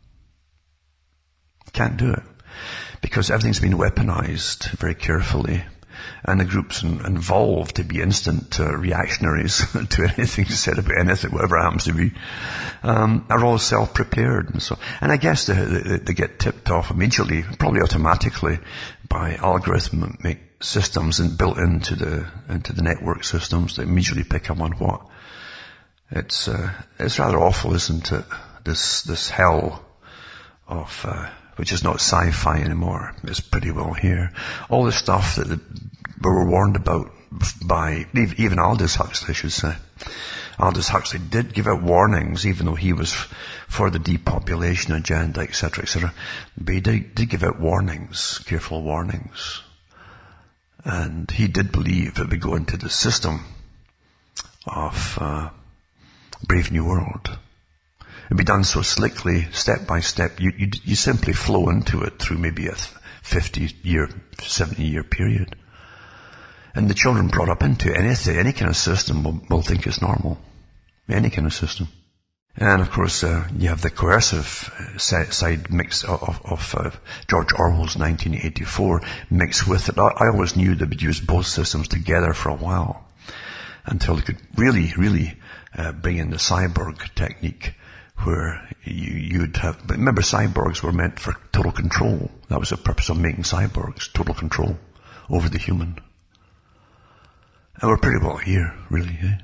Can't do it because everything's been weaponized very carefully. And the groups involved to be instant reactionaries to anything said about anything, whatever it happens to be, are all self-prepared and so. And I guess they get tipped off immediately, probably automatically, by algorithmic systems and built into the network systems that immediately pick up on what. It's rather awful, isn't it? This hell of which is not sci-fi anymore. It's pretty well here. All the stuff that we were warned about by even Aldous Huxley, I should say. Aldous Huxley did give out warnings, even though he was for the depopulation agenda, etc., etc. But he did give out warnings, careful warnings. And he did believe that we go into the system of Brave New World. It'd be done so slickly, step by step. You simply flow into it through maybe a 50-year, 70-year period. And the children brought up into any kind of system will think it's normal. Any kind of system. And of course, you have the coercive side mix of George Orwell's 1984 mixed with it. I always knew they would use both systems together for a while until they could really bring in the cyborg technique, where you'd have, but remember cyborgs were meant for total control. That was the purpose of making cyborgs, total control over the human. And we're pretty well here, really, eh?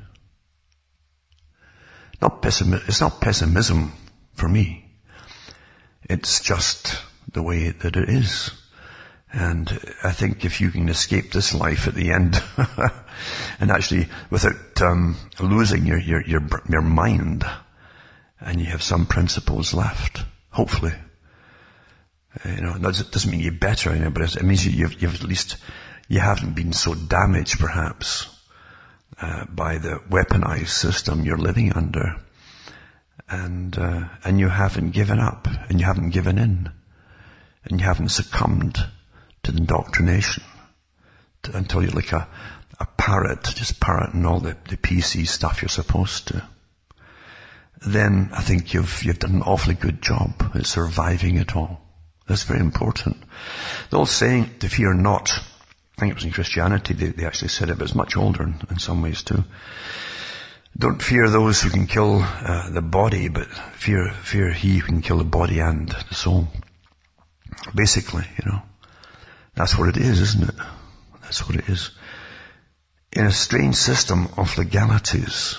It's not pessimism for me. It's just the way that it is. And I think if you can escape this life at the end, and actually without losing your mind, and you have some principles left, hopefully. That doesn't mean you're better, but it means you've at least, you haven't been so damaged perhaps, by the weaponized system you're living under. And you haven't given up, and you haven't given in, and you haven't succumbed to the indoctrination until you're like a parrot, just parroting all the PC stuff you're supposed to. Then I think you've done an awfully good job at surviving it all. That's very important. The old saying, to fear not, I think it was in Christianity they actually said it, but it's much older in some ways too. Don't fear those who can kill the body, but fear he who can kill the body and the soul. Basically, that's what it is, isn't it? That's what it is. In a strange system of legalities,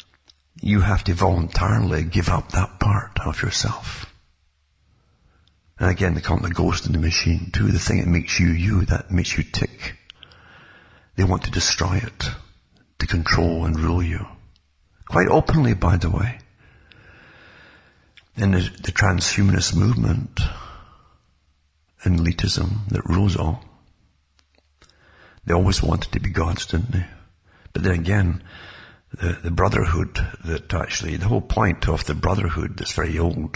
you have to voluntarily give up that part of yourself. And again, they call it the ghost in the machine too. The thing that makes you you, that makes you tick. They want to destroy it, to control and rule you. Quite openly, by the way. In the transhumanist movement and elitism that rules all. They always wanted to be gods, didn't they? But then again, the brotherhood that actually, the whole point of the brotherhood that's very old,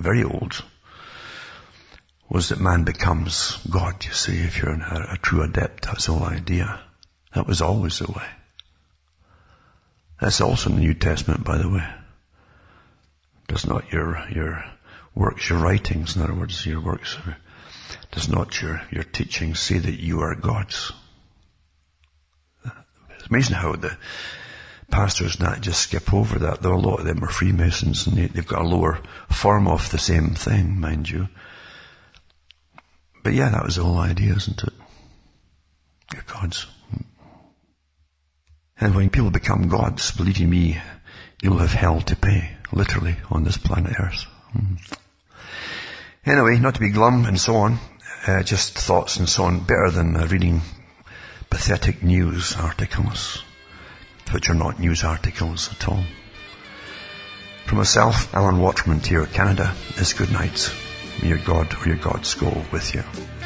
was that man becomes God, you see, if you're a true adept. That's the whole idea. That was always the way. That's also in the New Testament, by the way. Does not your works, your writings, in other words, your works, does not your teachings say that you are gods? It's amazing how the pastors and that just skip over that. Though a lot of them are Freemasons and they've got a lower form of the same thing, mind you. But yeah, that was the whole idea, isn't it? You're gods. And when people become gods, believe you me, you'll have hell to pay, literally, on this planet Earth. Anyway, not to be glum and so on, just thoughts and so on, better than reading pathetic news articles, which are not news articles at all. From myself, Alan Watchman, here, Canada, is good night. May your God or your gods go with you.